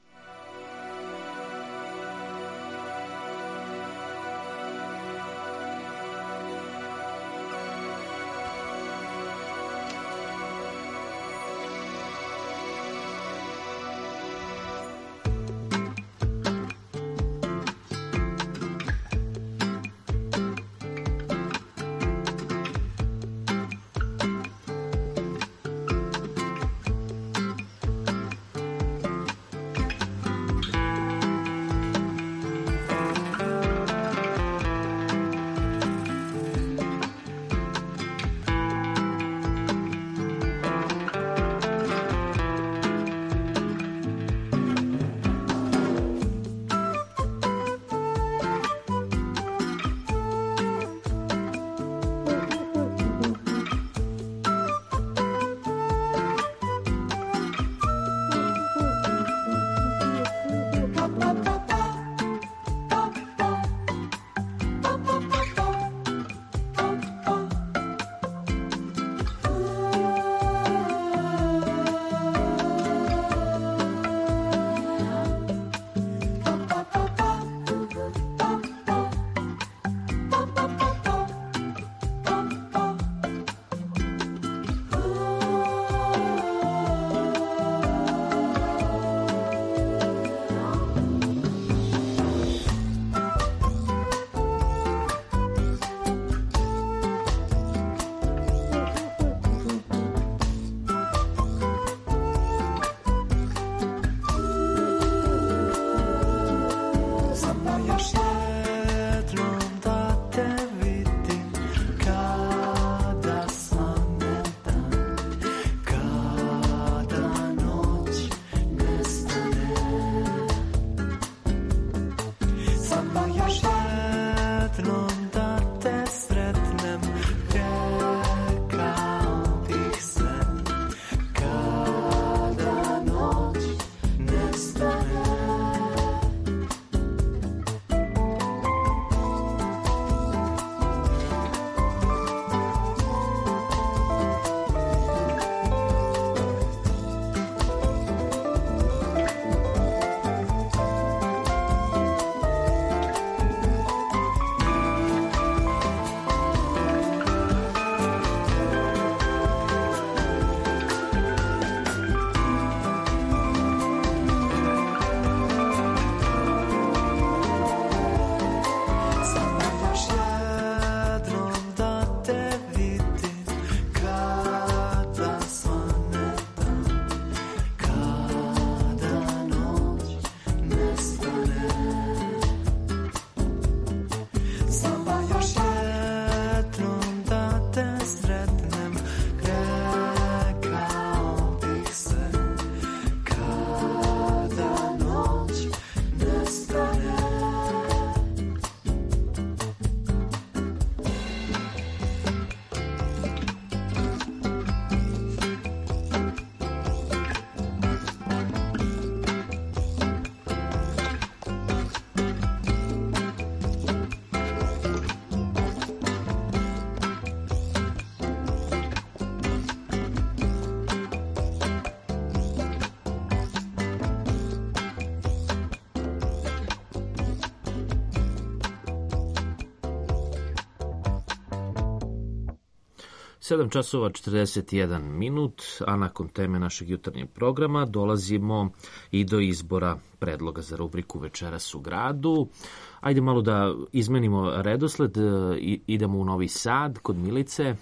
Sedam časova 41 minut, a nakon teme našeg jutarnjeg programa dolazimo i do izbora predloga za rubriku Večeras u gradu. Ajde malo da izmenimo redosled, idemo u Novi Sad kod Milice.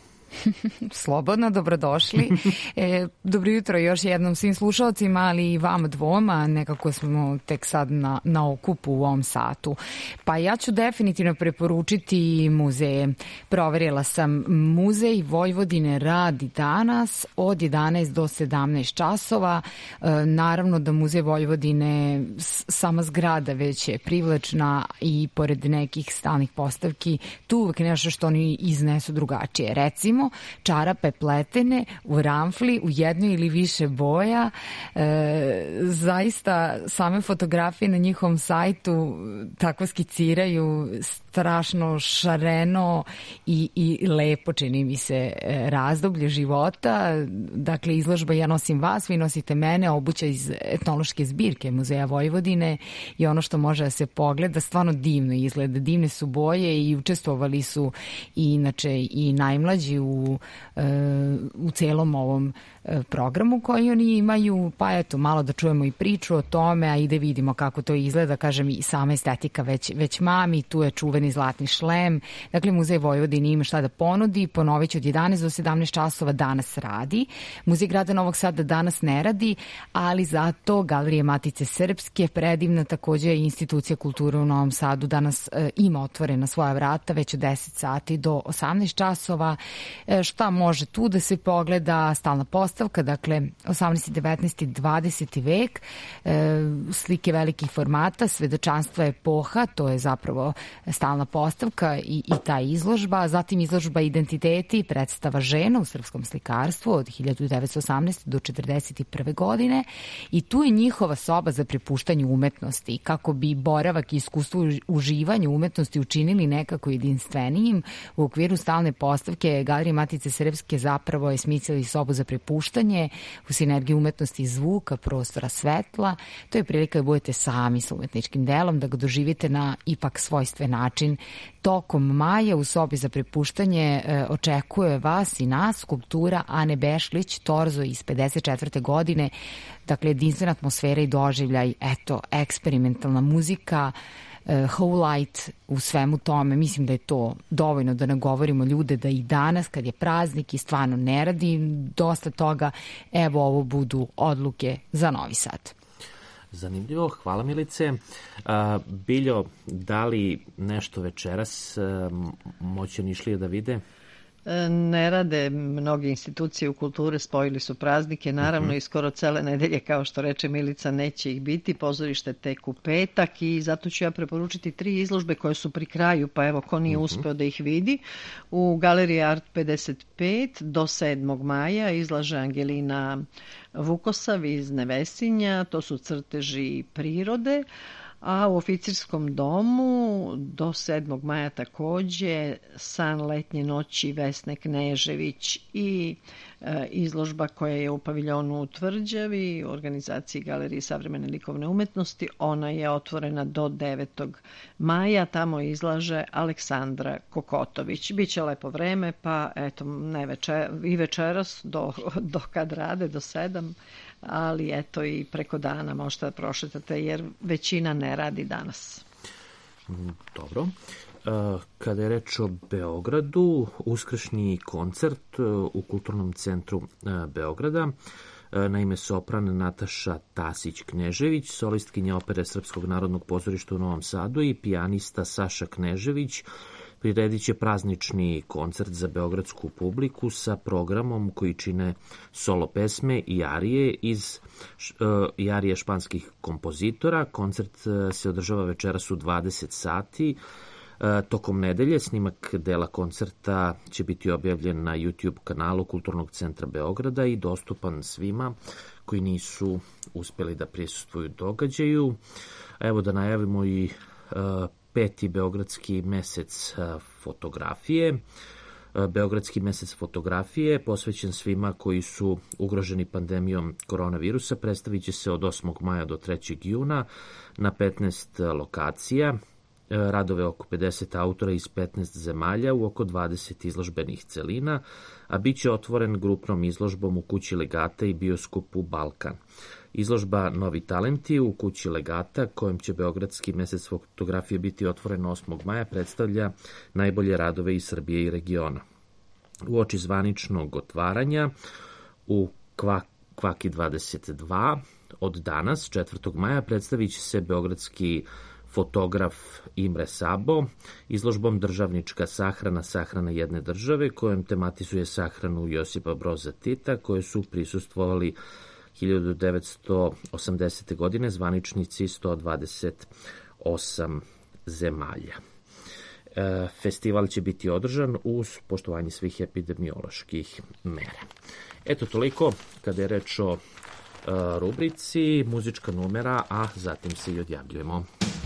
Slobodno, dobrodošli. Dobro jutro još jednom svim slušalcima, ali i vama dvoma, nekako smo tek sad na okupu u ovom satu. Pa ja ću definitivno preporučiti muzeje. Proverila sam, Muzej Vojvodine radi danas od 11 do 17 časova. Naravno da Muzej Vojvodine, sama zgrada već je privlačna i pored nekih stalnih postavki, tu uvek nešto što oni iznesu drugačije. Recimo, čarape pletene u ramfli u jednoj ili više boja, zaista same fotografije na njihovom sajtu tako skiciraju strašno šareno i lepo, čini mi se, razdoblje života. Dakle, izložba Ja nosim vas, vi nosite mene, obuća iz etnološke zbirke Muzeja Vojvodine i ono što može da se pogleda, stvarno divno izgleda. Divne su boje i učestvovali su inače i najmlađi u celom ovom programu koji oni imaju, pa eto, malo da čujemo i priču o tome, a i da vidimo kako to izgleda, kažem, i sama estetika već mami, tu je čuveni zlatni šlem. Dakle, Muzej Vojvodine ima šta da ponudi, ponovit ću, od 11 do 17 časova danas radi. Muzej grada Novog Sada danas ne radi, ali zato Galerija Matice Srpske, predivna takođe institucija kulture u Novom Sadu, danas ima otvorena svoja vrata već od 10 sati do 18 časova. Šta može tu da se pogleda? Stalna postavka, dakle 18. 19. 20. vek, slike velikih formata, svedočanstva epoha, to je zapravo stalna postavka i ta izložba, zatim izložba Identiteti, predstava žena u srpskom slikarstvu od 1918. do 1941. godine i tu je njihova soba za prepuštanje umetnosti, kako bi boravak i iskustvo uživanja umetnosti učinili nekako jedinstvenijim. U okviru stalne postavke Galerije Matice Srpske zapravo je smislili sobu za prepuštanje u sinergiji umetnosti i zvuka, prostora, svetla. To je prilika da budete sami sa umetničkim delom, da ga doživite na ipak svojstven način. Tokom maja u sobi za prepuštanje očekuje vas i nas skulptura Ane Bešlić, Torzo iz 54. godine. Dakle, jedinstvena atmosfera i doživljaj, eto, eksperimentalna muzika, whole light u svemu tome. Mislim da je to dovoljno da nagovorimo ljude da i danas, kad je praznik i stvarno ne radi dosta toga, evo ovo budu odluke za Novi Sad. Zanimljivo, hvala Milice. Biljo, da li nešto večeras moće Nišlije da vide? Ne rade mnoge institucije u kulture, spojili su praznike, naravno i skoro cele nedelje, kao što reče Milica, neće ih biti, pozorište tek u petak i zato ću ja preporučiti 3 izložbe koje su pri kraju, pa evo ko nije uspeo da ih vidi. U Galeriji Art 55 do 7. maja izlaže Angelina Vukosav iz Nevesinja, to su crteži prirode, a u Oficirskom domu do 7. maja takođe San letnje noći Vesne Knežević i izložba koja je u paviljonu u Tvrđavi u organizaciji Galerije savremene likovne umetnosti. Ona je otvorena do 9. maja, tamo izlaže Aleksandra Kokotović. Biće lepo vreme, pa eto, i večeras do kad rade, do 7, ali eto i preko dana možete da prošetate jer većina ne radi danas. Dobro. Kada je reč o Beogradu, uskršnji koncert u Kulturnom centru Beograda, na ime sopran Nataša Tasić-Knežević, solistkinja opere Srpskog narodnog pozorišta u Novom Sadu i pijanista Saša Knežević, priredit će praznični koncert za beogradsku publiku sa programom koji čine solo pesme i arije španskih kompozitora. Koncert se održava večeras u 20 sati. Tokom nedelje snimak dela koncerta će biti objavljen na YouTube kanalu Kulturnog centra Beograda i dostupan svima koji nisu uspeli da prisustvuju događaju. Evo da najavimo i 5. Beogradski mesec fotografije. Beogradski mesec fotografije posvećen svima koji su ugroženi pandemijom koronavirusa. Predstavit će se od 8. maja do 3. juna na 15 lokacija. Radove oko 50 autora iz 15 zemalja u oko 20 izložbenih celina, a bit će otvoren grupnom izložbom u Kući Legata i bioskopu Balkan. Izložba Novi talenti u Kući Legata, kojom će Beogradski mesec fotografije biti otvoren 8. maja, predstavlja najbolje radove iz Srbije i regiona. Uoči zvaničnog otvaranja u Kvaki 22 od danas, 4. maja, predstavit će se beogradski fotograf Imre Sabo izložbom Državnička sahrana, sahrana jedne države, kojom tematizuje sahranu Josipa Broza Tita, koje su prisustvovali 1980. godine zvaničnici 128 zemalja. Festival će biti održan uz poštovanje svih epidemioloških mera. Eto toliko kada je reč o rubrici, muzička numera, a zatim se i odjavljujemo.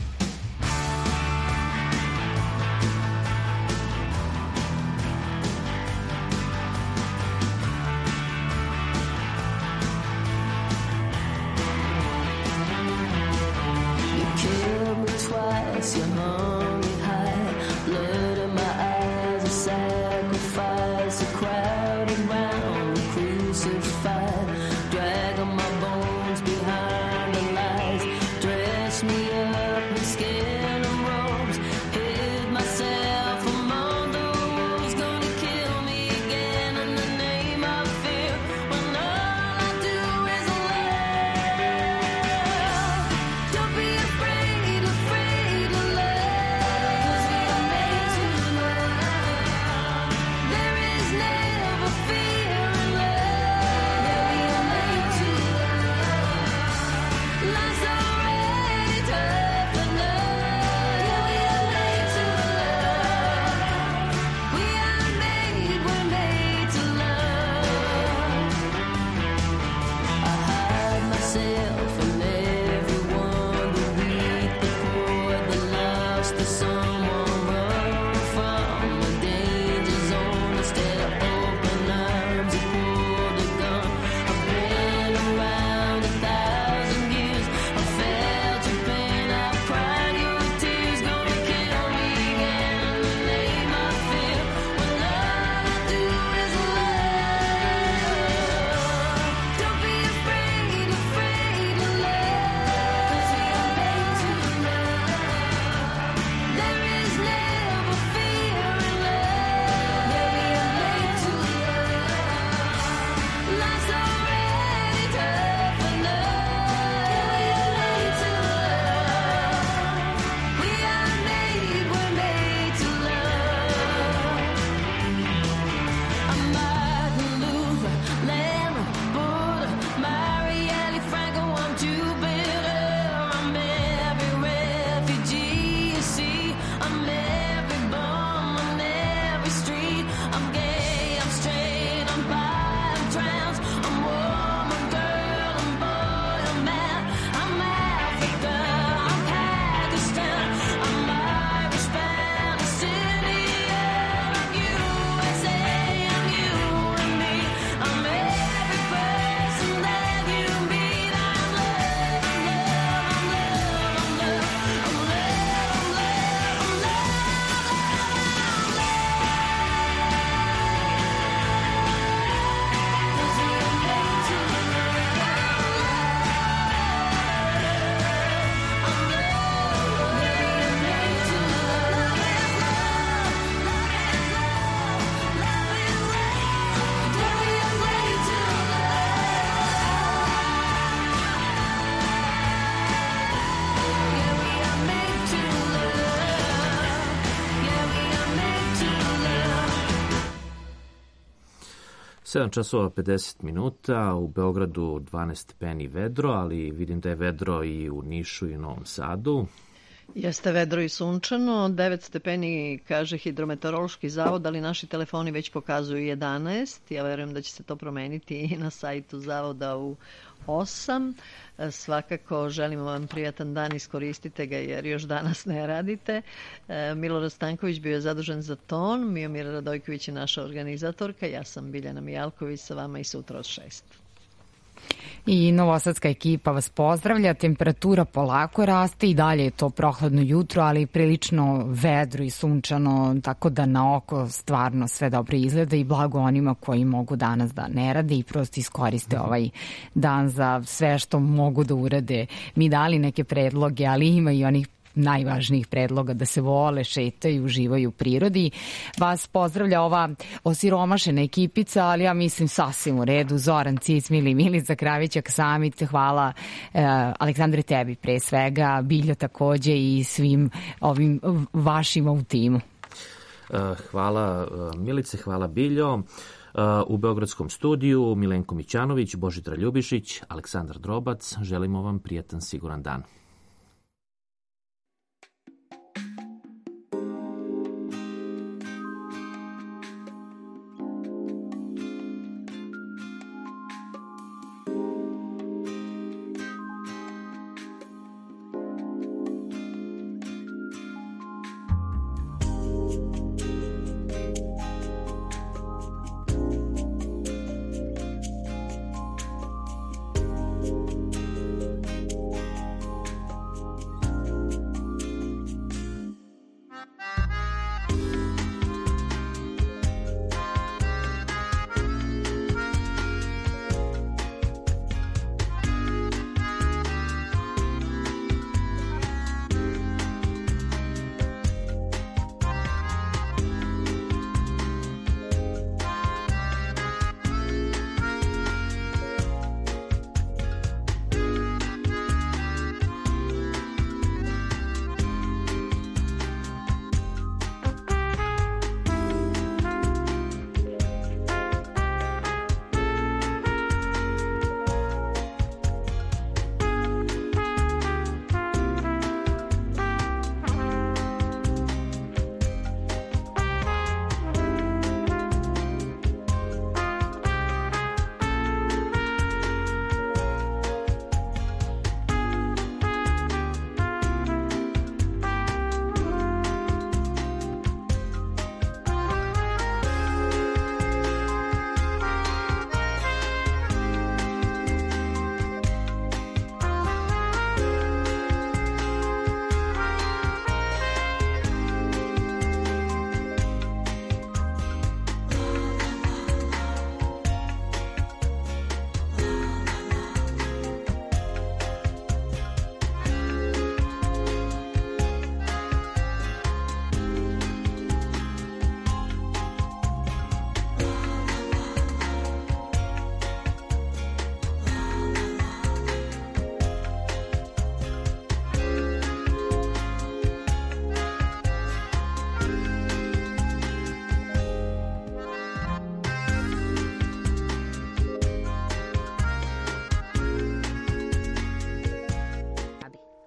Sedam časova 50 minuta, u Beogradu 12 stepeni vedro, ali vidim da je vedro i u Nišu i u Novom Sadu. Jeste vedro i sunčano, 9 stepeni kaže Hidrometeorološki zavod, ali naši telefoni već pokazuju 11. Ja verujem da će se to promeniti i na sajtu zavoda u 8. Svakako želimo vam prijatan dan, iskoristite ga jer još danas ne radite. Milorad Stanković bio je zadužen za ton, Miomira Radojković je naša organizatorka, ja sam Biljana Mijalković, sa vama i sutra od 6. I novosadska ekipa vas pozdravlja, temperatura polako raste i dalje je to prohladno jutro, ali prilično vedro i sunčano, tako da na oko stvarno sve dobro izgleda i blago onima koji mogu danas da ne rade i prosto iskoriste ovaj dan za sve što mogu da urade. Mi dali neke predloge, ali ima i onih najvažnijih predloga da se vole, šetaju, uživaju u prirodi. Vas pozdravlja ova osiromašena ekipica, ali ja mislim sasvim u redu. Zoran Cicmili, Milica Kravićak, Samit, hvala Aleksandre tebi pre svega, Biljo takođe i svim ovim vašima u timu. Hvala Milice, hvala Biljo. U Beogradskom studiju Milenko Mićanović, Božidar Ljubišić, Aleksandar Drobac, želimo vam prijatan, siguran dan.